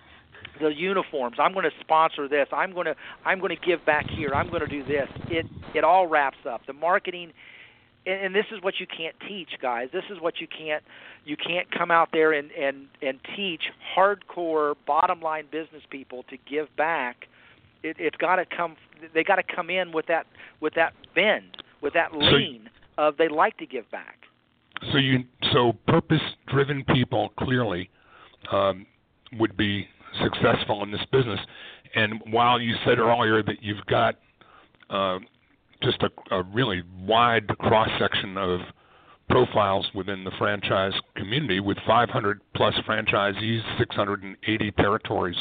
the uniforms. I'm going to sponsor this. I'm going to I'm going to give back here. I'm going to do this." It it all wraps up. The marketing. And this is what you can't teach, guys. This is what you can't you can't come out there and, and, and teach hardcore bottom line business people to give back. It, it's got to come. They got to come in with that with that bend, with that lean so, of they like to give back. So you so purpose driven people clearly um, would be successful in this business. And while you said earlier that you've got uh, just a, a really wide cross-section of profiles within the franchise community with five hundred plus franchisees, six hundred eighty territories.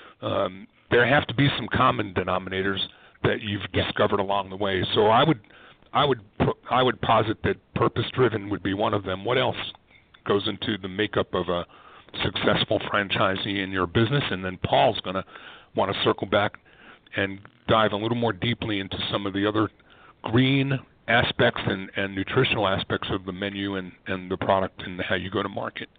Um, there have to be some common denominators that you've discovered along the way. So I would, I would, I would posit that purpose-driven would be one of them. What else goes into the makeup of a successful franchisee in your business? And then Paul's going to want to circle back and dive a little more deeply into some of the other green aspects and, and nutritional aspects of the menu and, and the product and how you go to market.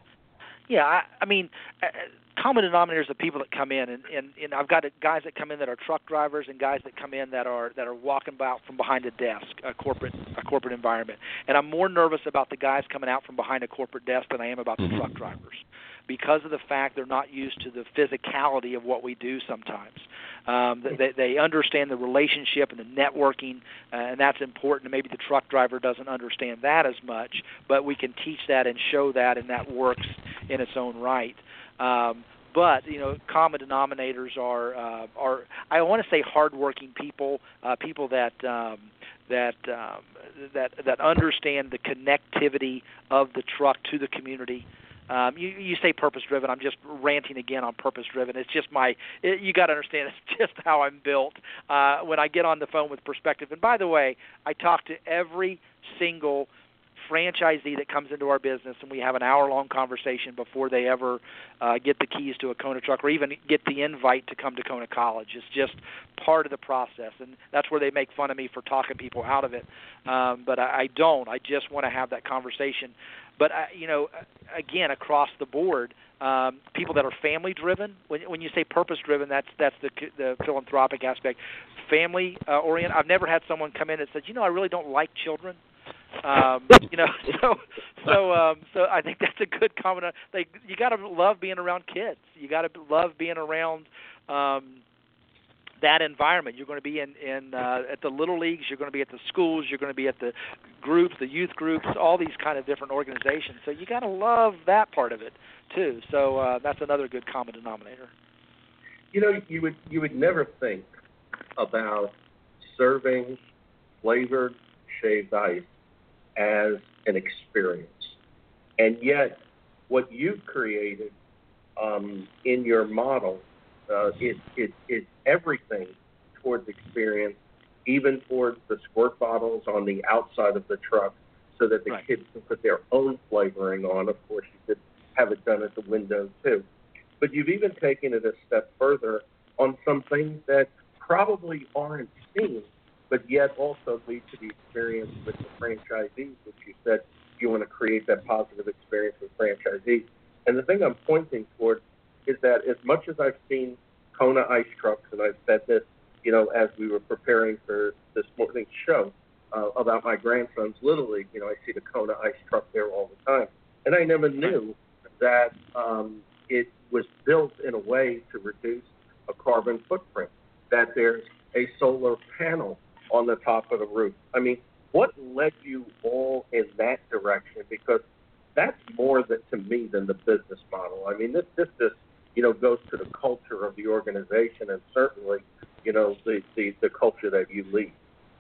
Yeah, I, I mean, uh, common denominators of people that come in, and, and, and I've got guys that come in that are truck drivers and guys that come in that are that are walking about from behind a desk, a corporate a corporate environment. And I'm more nervous about the guys coming out from behind a corporate desk than I am about the mm-hmm. truck drivers, because of the fact they're not used to the physicality of what we do sometimes. Um, they, they understand the relationship and the networking, uh, and that's important. And maybe the truck driver doesn't understand that as much, but we can teach that and show that, and that works in its own right. Um, but you know, common denominators are uh, are I want to say hardworking people, uh, people that um, that um, that that understand the connectivity of the truck to the community. Um, you, you say purpose-driven. I'm just ranting again on purpose-driven. It's just my it, – you got to understand it's just how I'm built. Uh, when I get on the phone with Perspective – and by the way, I talk to every single franchisee that comes into our business, and we have an hour-long conversation before they ever uh, get the keys to a Kona truck or even get the invite to come to Kona College. It's just part of the process, and that's where they make fun of me for talking people out of it. Um, but I, I don't. I just want to have that conversation. But, uh, you know, again, across the board, um, people that are family-driven, when, when you say purpose-driven, that's that's the, the philanthropic aspect. Family-oriented, uh, I've never had someone come in and said, you know, I really don't like children. Um, you know, so so um, so I think that's a good comment. Like, you got to love being around kids. You got to love being around um, that environment. You're going to be in, in uh, at the little leagues. You're going to be at the schools. You're going to be at the groups, the youth groups, all these kind of different organizations. So you got to love that part of it too. So uh, that's another good common denominator. You know, you would you would never think about serving flavored shaved ice as an experience, and yet what you've created um, in your model uh, it it it's everything towards experience, even towards the squirt bottles on the outside of the truck, so that the right. kids can put their own flavoring on. Of course, you could have it done at the window too, but you've even taken it a step further on some things that probably aren't seen, but yet also lead to the experience with the franchisees, which you said you want to create that positive experience with franchisees. And the thing I'm pointing towards is that as much as I've seen Kona ice trucks, and I've said this, you know, as we were preparing for this morning's show uh, about my grandson's Little League. You know, I see the Kona ice truck there all the time. And I never knew that um, it was built in a way to reduce a carbon footprint, that there's a solar panel on the top of the roof. I mean, what led you all in that direction? Because that's more than, to me than the business model. I mean, this, this, this, you know, goes to the culture of the organization and certainly, you know, the, the, the culture that you lead.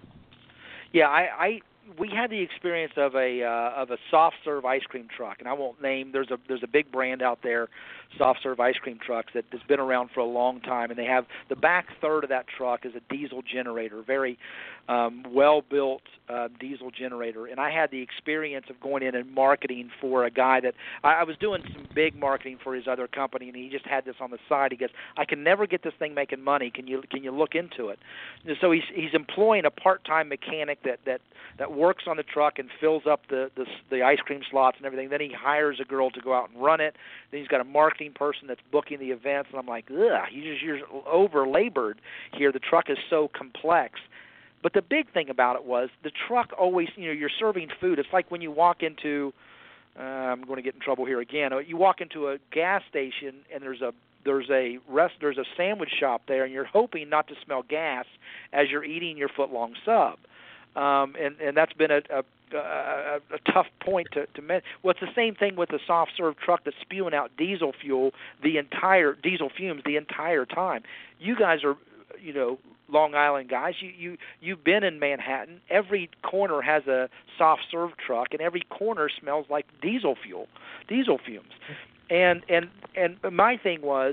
Yeah, I, I we had the experience of a uh, of a soft serve ice cream truck, and I won't name. There's a there's a big brand out there, soft serve ice cream trucks that has been around for a long time, and they have the back third of that truck is a diesel generator, very um, well built uh, diesel generator. And I had the experience of going in and marketing for a guy that I, I was doing some big marketing for his other company, and he just had this on the side. He goes, "I can never get this thing making money. Can you can you look into it?" And so he's he's employing a part-time mechanic that that that works on the truck and fills up the, the the ice cream slots and everything. Then he hires a girl to go out and run it. Then he's got a marketing person that's booking the events. And I'm like, ugh, you just, you're over-labored here. The truck is so complex. But the big thing about it was the truck always, you know, you're serving food. It's like when you walk into, uh, I'm going to get in trouble here again. You walk into a gas station and there's a there's a rest there's a sandwich shop there, and you're hoping not to smell gas as you're eating your foot-long sub. Um, and, and that's been a, a, a, a tough point to, to mention. Well, it's the same thing with the soft serve truck that's spewing out diesel fuel, the entire diesel fumes the entire time. You guys are, you know, Long Island guys. You you you've been in Manhattan. Every corner has a soft serve truck, and every corner smells like diesel fuel, diesel fumes. And and and my thing was,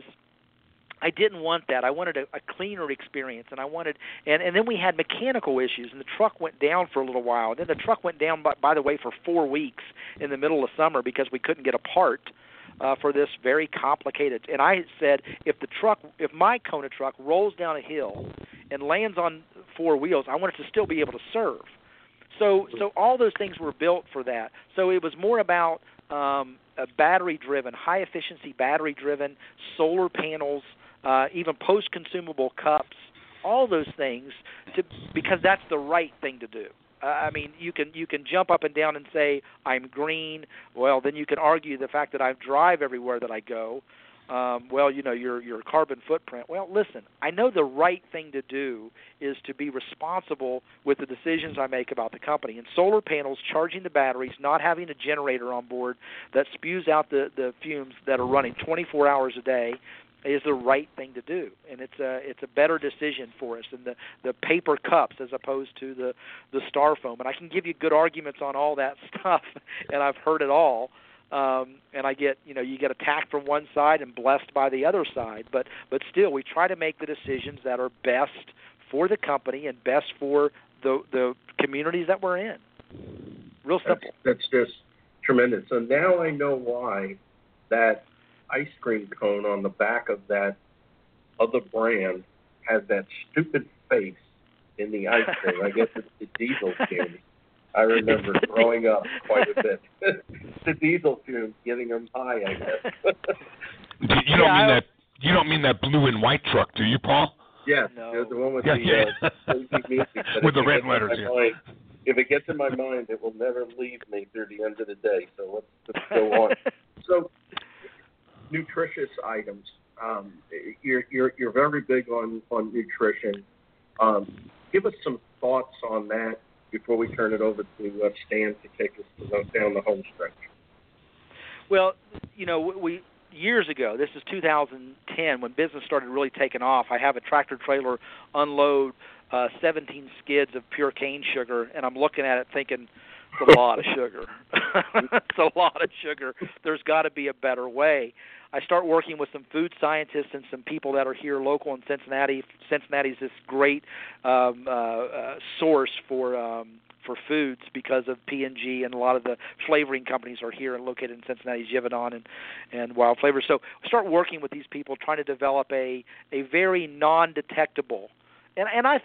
I didn't want that. I wanted a, a cleaner experience, and I wanted, and, and then we had mechanical issues, and the truck went down for a little while. And then the truck went down, by, by the way, for four weeks in the middle of summer because we couldn't get a part uh, for this very complicated. And I said, if the truck, if my Kona truck rolls down a hill and lands on four wheels, I want it to still be able to serve. So, so all those things were built for that. So it was more about um, a battery-driven, high-efficiency battery-driven, solar panels. Uh, even post-consumable cups, all those things, to, because that's the right thing to do. Uh, I mean, you can you can jump up and down and say, I'm green. Well, then you can argue the fact that I drive everywhere that I go. Um, well, you know, your your carbon footprint. Well, listen, I know the right thing to do is to be responsible with the decisions I make about the company. And solar panels, charging the batteries, not having a generator on board that spews out the, the fumes that are running twenty-four hours a day, is the right thing to do, and it's a it's a better decision for us than the, the paper cups as opposed to the, the styrofoam. And I can give you good arguments on all that stuff, and I've heard it all. Um, and I get you know you get attacked from one side and blessed by the other side, but but still we try to make the decisions that are best for the company and best for the the communities that we're in. Real simple. That's, that's just tremendous. So now I know why that ice cream cone on the back of that other brand has that stupid face in the ice cream. I guess it's the diesel fumes. I remember growing up quite a bit. The diesel fumes getting them high, I guess. you don't yeah, mean I, that? You don't mean that blue and white truck, do you, Paul? Yes, no. the one with yeah, the yeah. uh, music. With the red letters, yeah. Mind, if it gets in my mind, it will never leave me through the end of the day. So let's, let's go on. So, nutritious items. Um, you're you're you're very big on on nutrition. Um, give us some thoughts on that before we turn it over to uh, Stan to take us down the home stretch. Well, you know, we years ago, this is two thousand ten, when business started really taking off. I have a tractor trailer unload uh, seventeen skids of pure cane sugar, and I'm looking at it thinking, it's a lot of sugar. It's a lot of sugar. There's got to be a better way. I start working with some food scientists and some people that are here local in Cincinnati. Cincinnati's this great um, uh, uh, source for um, for foods because of P and G, and a lot of the flavoring companies are here and located in Cincinnati, Givaudan and, and Wild Flavors. So I start working with these people trying to develop a, a very non-detectable. And, and I thought,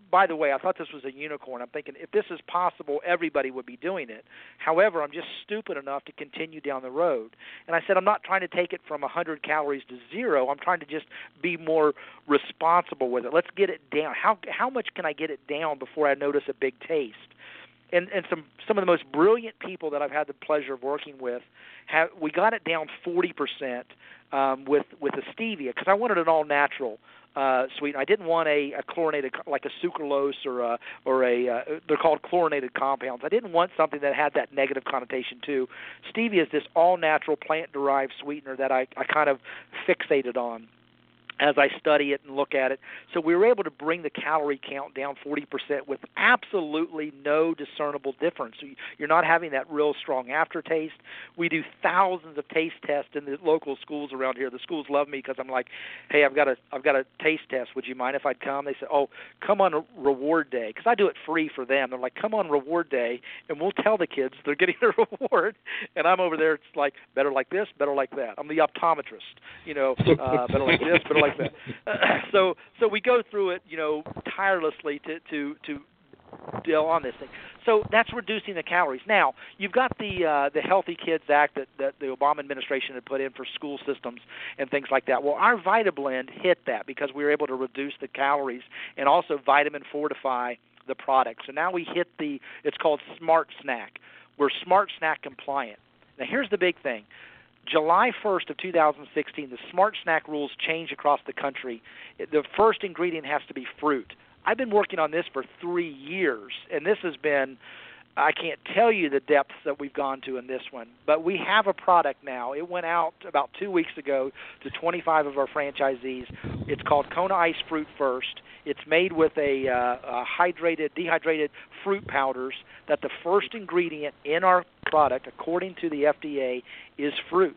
by the way, I thought this was a unicorn. I'm thinking if this is possible, everybody would be doing it. However, I'm just stupid enough to continue down the road. And I said, I'm not trying to take it from one hundred calories to zero. I'm trying to just be more responsible with it. Let's get it down. How how much can I get it down before I notice a big taste? And and some some of the most brilliant people that I've had the pleasure of working with, have we got it down forty percent um, with with the stevia, because I wanted an all natural uh, sweetener. I didn't want a, a chlorinated, like a sucralose or a, or a uh, they're called chlorinated compounds. I didn't want something that had that negative connotation too. Stevia is this all natural plant derived sweetener that I, I kind of fixated on as I study it and look at it. So we were able to bring the calorie count down forty percent with absolutely no discernible difference. So you're not having that real strong aftertaste. We do thousands of taste tests in the local schools around here. The schools love me because I'm like, hey, I've got a I've got a taste test. Would you mind if I'd come? They say, oh, come on reward day, because I do it free for them. They're like, come on reward day, and we'll tell the kids they're getting a reward. And I'm over there, it's like, better like this, better like that. I'm the optometrist, you know, uh, better like this, better like that. Uh, so so we go through it, you know, tirelessly to to to deal on this thing. So that's reducing the calories. Now, you've got the uh, the Healthy Kids Act that, that the Obama administration had put in for school systems and things like that. Well, our VitaBlend hit that because we were able to reduce the calories and also vitamin fortify the product. So now we hit the, it's called Smart Snack. We're Smart Snack compliant. Now, here's the big thing. July first of two thousand sixteen, the Smart Snack rules change across the country. The first ingredient has to be fruit. I've been working on this for three years, and this has been, I can't tell you the depths that we've gone to in this one. But we have a product now. It went out about two weeks ago to twenty-five of our franchisees. It's called Kona Ice Fruit First. It's made with a, uh, a hydrated, dehydrated fruit powders that the first ingredient in our product, according to the F D A, is fruit.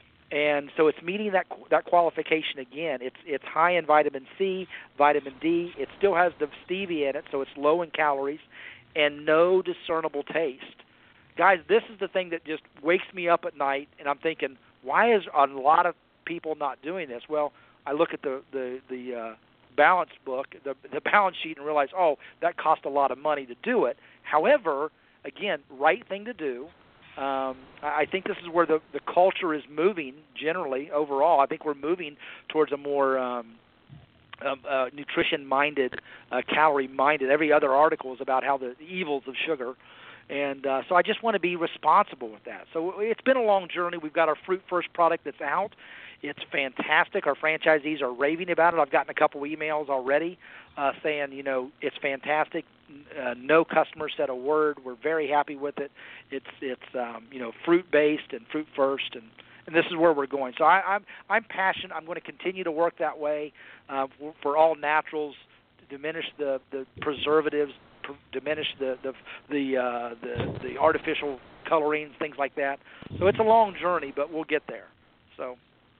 And so it's meeting that that qualification again. It's it's high in vitamin C, vitamin D. It still has the stevia in it, so it's low in calories, and no discernible taste. Guys, this is the thing that just wakes me up at night, and I'm thinking, why is a lot of people not doing this? Well, I look at the the the uh, balance book, the the balance sheet, and realize, oh, that cost a lot of money to do it. However, again, right thing to do. Um, I think this is where the, the culture is moving generally overall. I think we're moving towards a more um, uh, uh, nutrition-minded, uh, calorie-minded. Every other article is about how the evils of sugar. And uh, so I just want to be responsible with that. So it's been a long journey. We've got our Fruit First product that's out. It's fantastic. Our franchisees are raving about it. I've gotten a couple emails already uh, saying, you know, it's fantastic. Uh, no customer said a word. We're very happy with it. It's it's um, you know, fruit based and fruit first, and, and this is where we're going. So I, I'm I'm passionate. I'm going to continue to work that way uh, for, for all naturals, to diminish the, the preservatives, pr- diminish the the the, uh, the the artificial colorings, things like that. So it's a long journey, but we'll get there. So.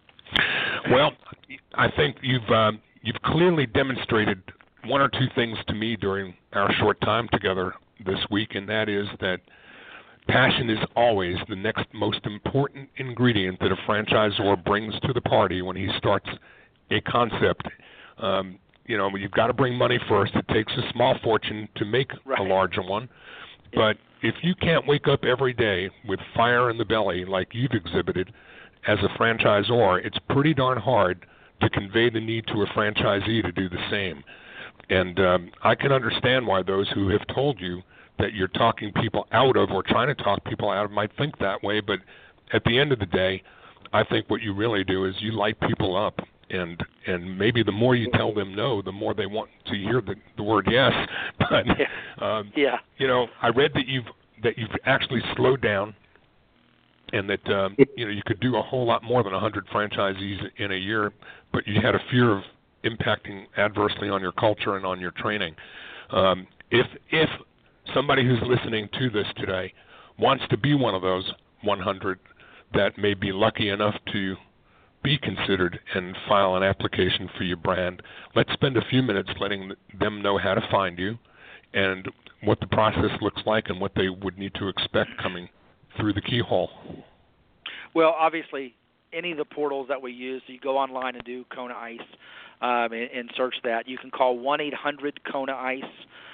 Well, I think you've uh, you've clearly demonstrated one or two things to me during our short time together this week, and that is that passion is always the next most important ingredient that a franchisor brings to the party when he starts a concept. Um, you know, you've got to bring money first. It takes a small fortune to make right. a larger one. But if you can't wake up every day with fire in the belly like you've exhibited as a franchisor, it's pretty darn hard to convey the need to a franchisee to do the same. And um, I can understand why those who have told you that you're talking people out of or trying to talk people out of might think that way, but at the end of the day, I think what you really do is you light people up, and and maybe the more you tell them no, the more they want to hear the, the word yes. But um, yeah. you know, I read that you've that you've actually slowed down, and that um, you know, you could do a whole lot more than one hundred franchisees in a year, but you had a fear of impacting adversely on your culture and on your training. Um, if if somebody who's listening to this today wants to be one of those one hundred that may be lucky enough to be considered and file an application for your brand, let's spend a few minutes letting them know how to find you and what the process looks like and what they would need to expect coming through the keyhole. Well, obviously, any of the portals that we use, you go online and do Kona Ice. um, and, and search that. You can call one eight hundred Kona Ice.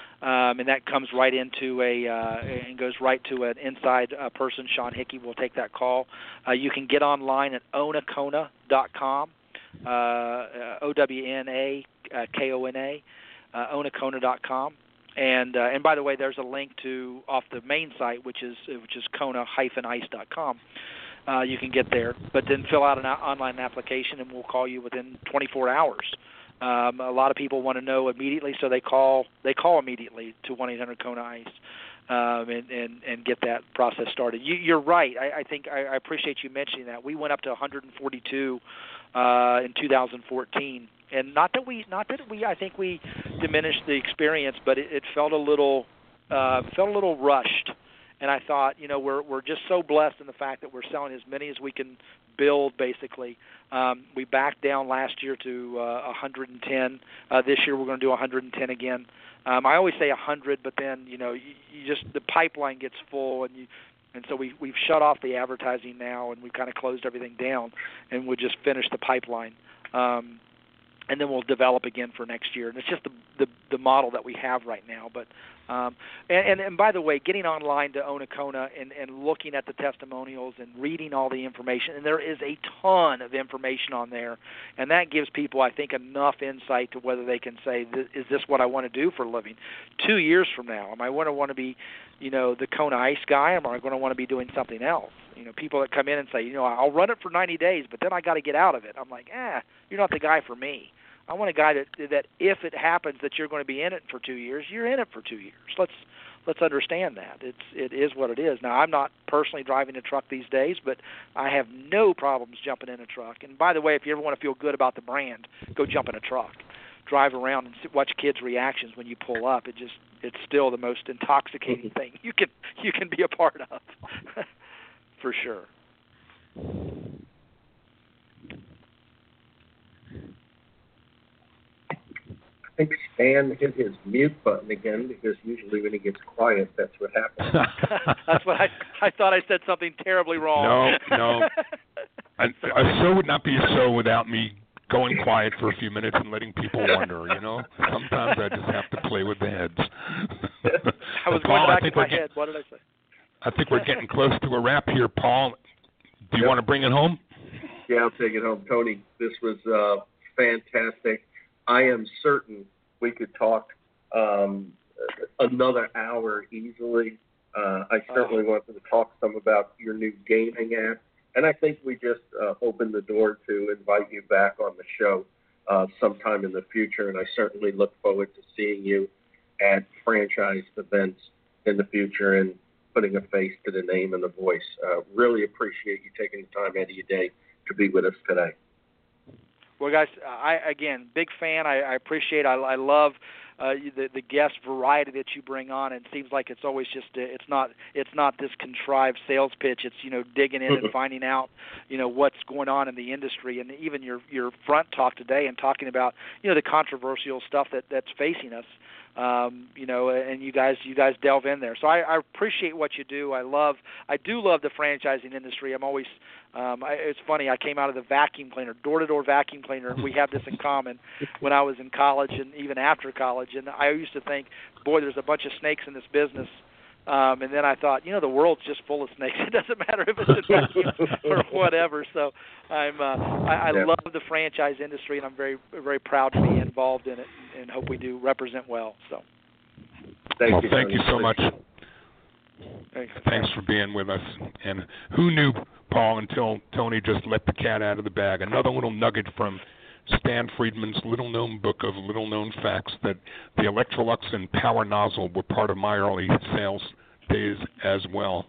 Um, and that comes right into a uh, and goes right to an inside uh, person. Sean Hickey will take that call. Uh, you can get online at Ona Kona dot com, uh, uh, O W N A K O N A, uh, Ona Kona dot com. And uh, and by the way, there's a link to off the main site, which is which is Kona Ice dot com. Uh, you can get there, but then fill out an online application, and we'll call you within twenty-four hours. Um, a lot of people want to know immediately, so they call they call immediately to one eight hundred Kona Ice um, and, and, and get that process started. You, you're right. I, I think I, I appreciate you mentioning that. We went up to one hundred forty-two uh, in two thousand fourteen, and not that we not that we I think we diminished the experience, but it, it felt a little uh, felt a little rushed. And I thought, you know, we're we're just so blessed in the fact that we're selling as many as we can build, basically. Um, we backed down last year to uh, one hundred ten. Uh, this year we're going to do one hundred ten again. Um, I always say one hundred, but then, you know, you, you just the pipeline gets full, and you and so we we've shut off the advertising now, and we've kind of closed everything down, and we'll just finish the pipeline. Um, and then we'll develop again for next year. And it's just the the, the model that we have right now. But um, and, and, and by the way, getting online to Ona Kona and, and looking at the testimonials and reading all the information, and there is a ton of information on there, and that gives people, I think, enough insight to whether they can say, is this what I want to do for a living? Two years from now, am I going to want to be, you know, the Kona Ice guy, or am I going to want to be doing something else? You know, people that come in and say, you know, I'll run it for ninety days, but then I got to get out of it. I'm like, eh, you're not the guy for me. I want a guy that that if it happens that you're going to be in it for two years, you're in it for two years. Let's let's understand that. It's it is what it is. Now, I'm not personally driving a truck these days, but I have no problems jumping in a truck. And by the way, if you ever want to feel good about the brand, go jump in a truck. Drive around and watch kids' reactions when you pull up. It just it's still the most intoxicating thing you can you can be a part of. For sure. I think Stan hit his mute button again, because usually when he gets quiet, that's what happens. That's what I I thought I said something terribly wrong. No, no. A, a show would not be a show without me going quiet for a few minutes and letting people wonder, you know? Sometimes I just have to play with the heads. I was Paul, going back I think in my we're head. What did I say? I think we're getting close to a wrap here, Paul. Do you Yep. want to bring it home? Yeah, I'll take it home. Tony, this was uh, fantastic. I am certain we could talk um, another hour easily. Uh, I certainly Oh. wanted to talk some about your new gaming app, and I think we just uh, opened the door to invite you back on the show uh, sometime in the future, and I certainly look forward to seeing you at franchise events in the future and putting a face to the name and the voice. Uh, really appreciate you taking the time out of your day to be with us today. Well, guys, I again, big fan. I, I appreciate. I, I love uh, the the guest variety that you bring on. And it seems like it's always just a, it's not it's not this contrived sales pitch. It's you know digging in and finding out you know what's going on in the industry. And even your your front talk today and talking about you know the controversial stuff that that's facing us. Um, you know, and you guys, you guys delve in there. So I, I appreciate what you do. I love, I do love the franchising industry. I'm always, um, I, it's funny. I came out of the vacuum cleaner, door-to-door vacuum cleaner, and we have this in common. When I was in college and even after college, and I used to think, boy, there's a bunch of snakes in this business. Um, and then I thought, you know, the world's just full of snakes. It doesn't matter if it's a vacuum or whatever. So I'm, uh, I, I Yeah. love the franchise industry, and I'm very, very proud to be involved in it, and, and hope we do represent well. So, Thank well, you, thank Tony. you so much. thanks. Thanks for being with us. And who knew, Paul, until Tony just let the cat out of the bag. Another little nugget from Stan Friedman's little-known book of little-known facts, that the Electrolux and Power Nozzle were part of my early sales days as well.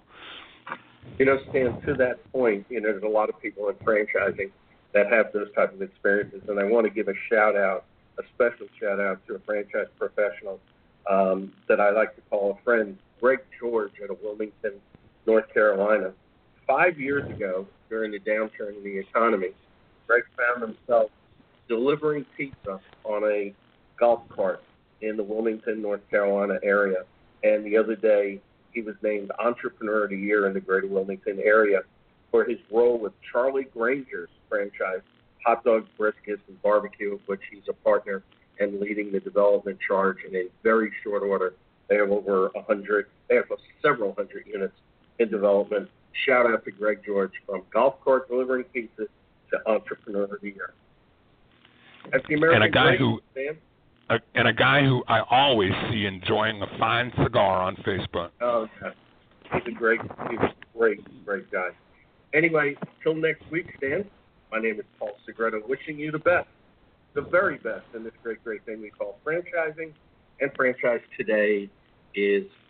You know, Stan, to that point, you know, there's a lot of people in franchising that have those type of experiences, and I want to give a shout-out, a special shout-out to a franchise professional um, that I like to call a friend, Greg George out of Wilmington, North Carolina. Five years ago, during the downturn in the economy, Greg found himself delivering pizza on a golf cart in the Wilmington, North Carolina area. And the other day, he was named Entrepreneur of the Year in the greater Wilmington area for his role with Charlie Granger's franchise hot dog, briskets, and barbecue, of which he's a partner and leading the development charge. And in very short order, they have over a hundred, they have several hundred units in development. Shout out to Greg George, from golf cart delivering pizza to entrepreneur of the year. That's the American and a guy Dream, who, Sam. a, and a guy who I always see enjoying a fine cigar on Facebook. Oh, yeah. He's a great, he's a great, great guy. Anyway, till next week, Stan, my name is Paul Segreto, wishing you the best, the very best in this great, great thing we call franchising. And franchise today is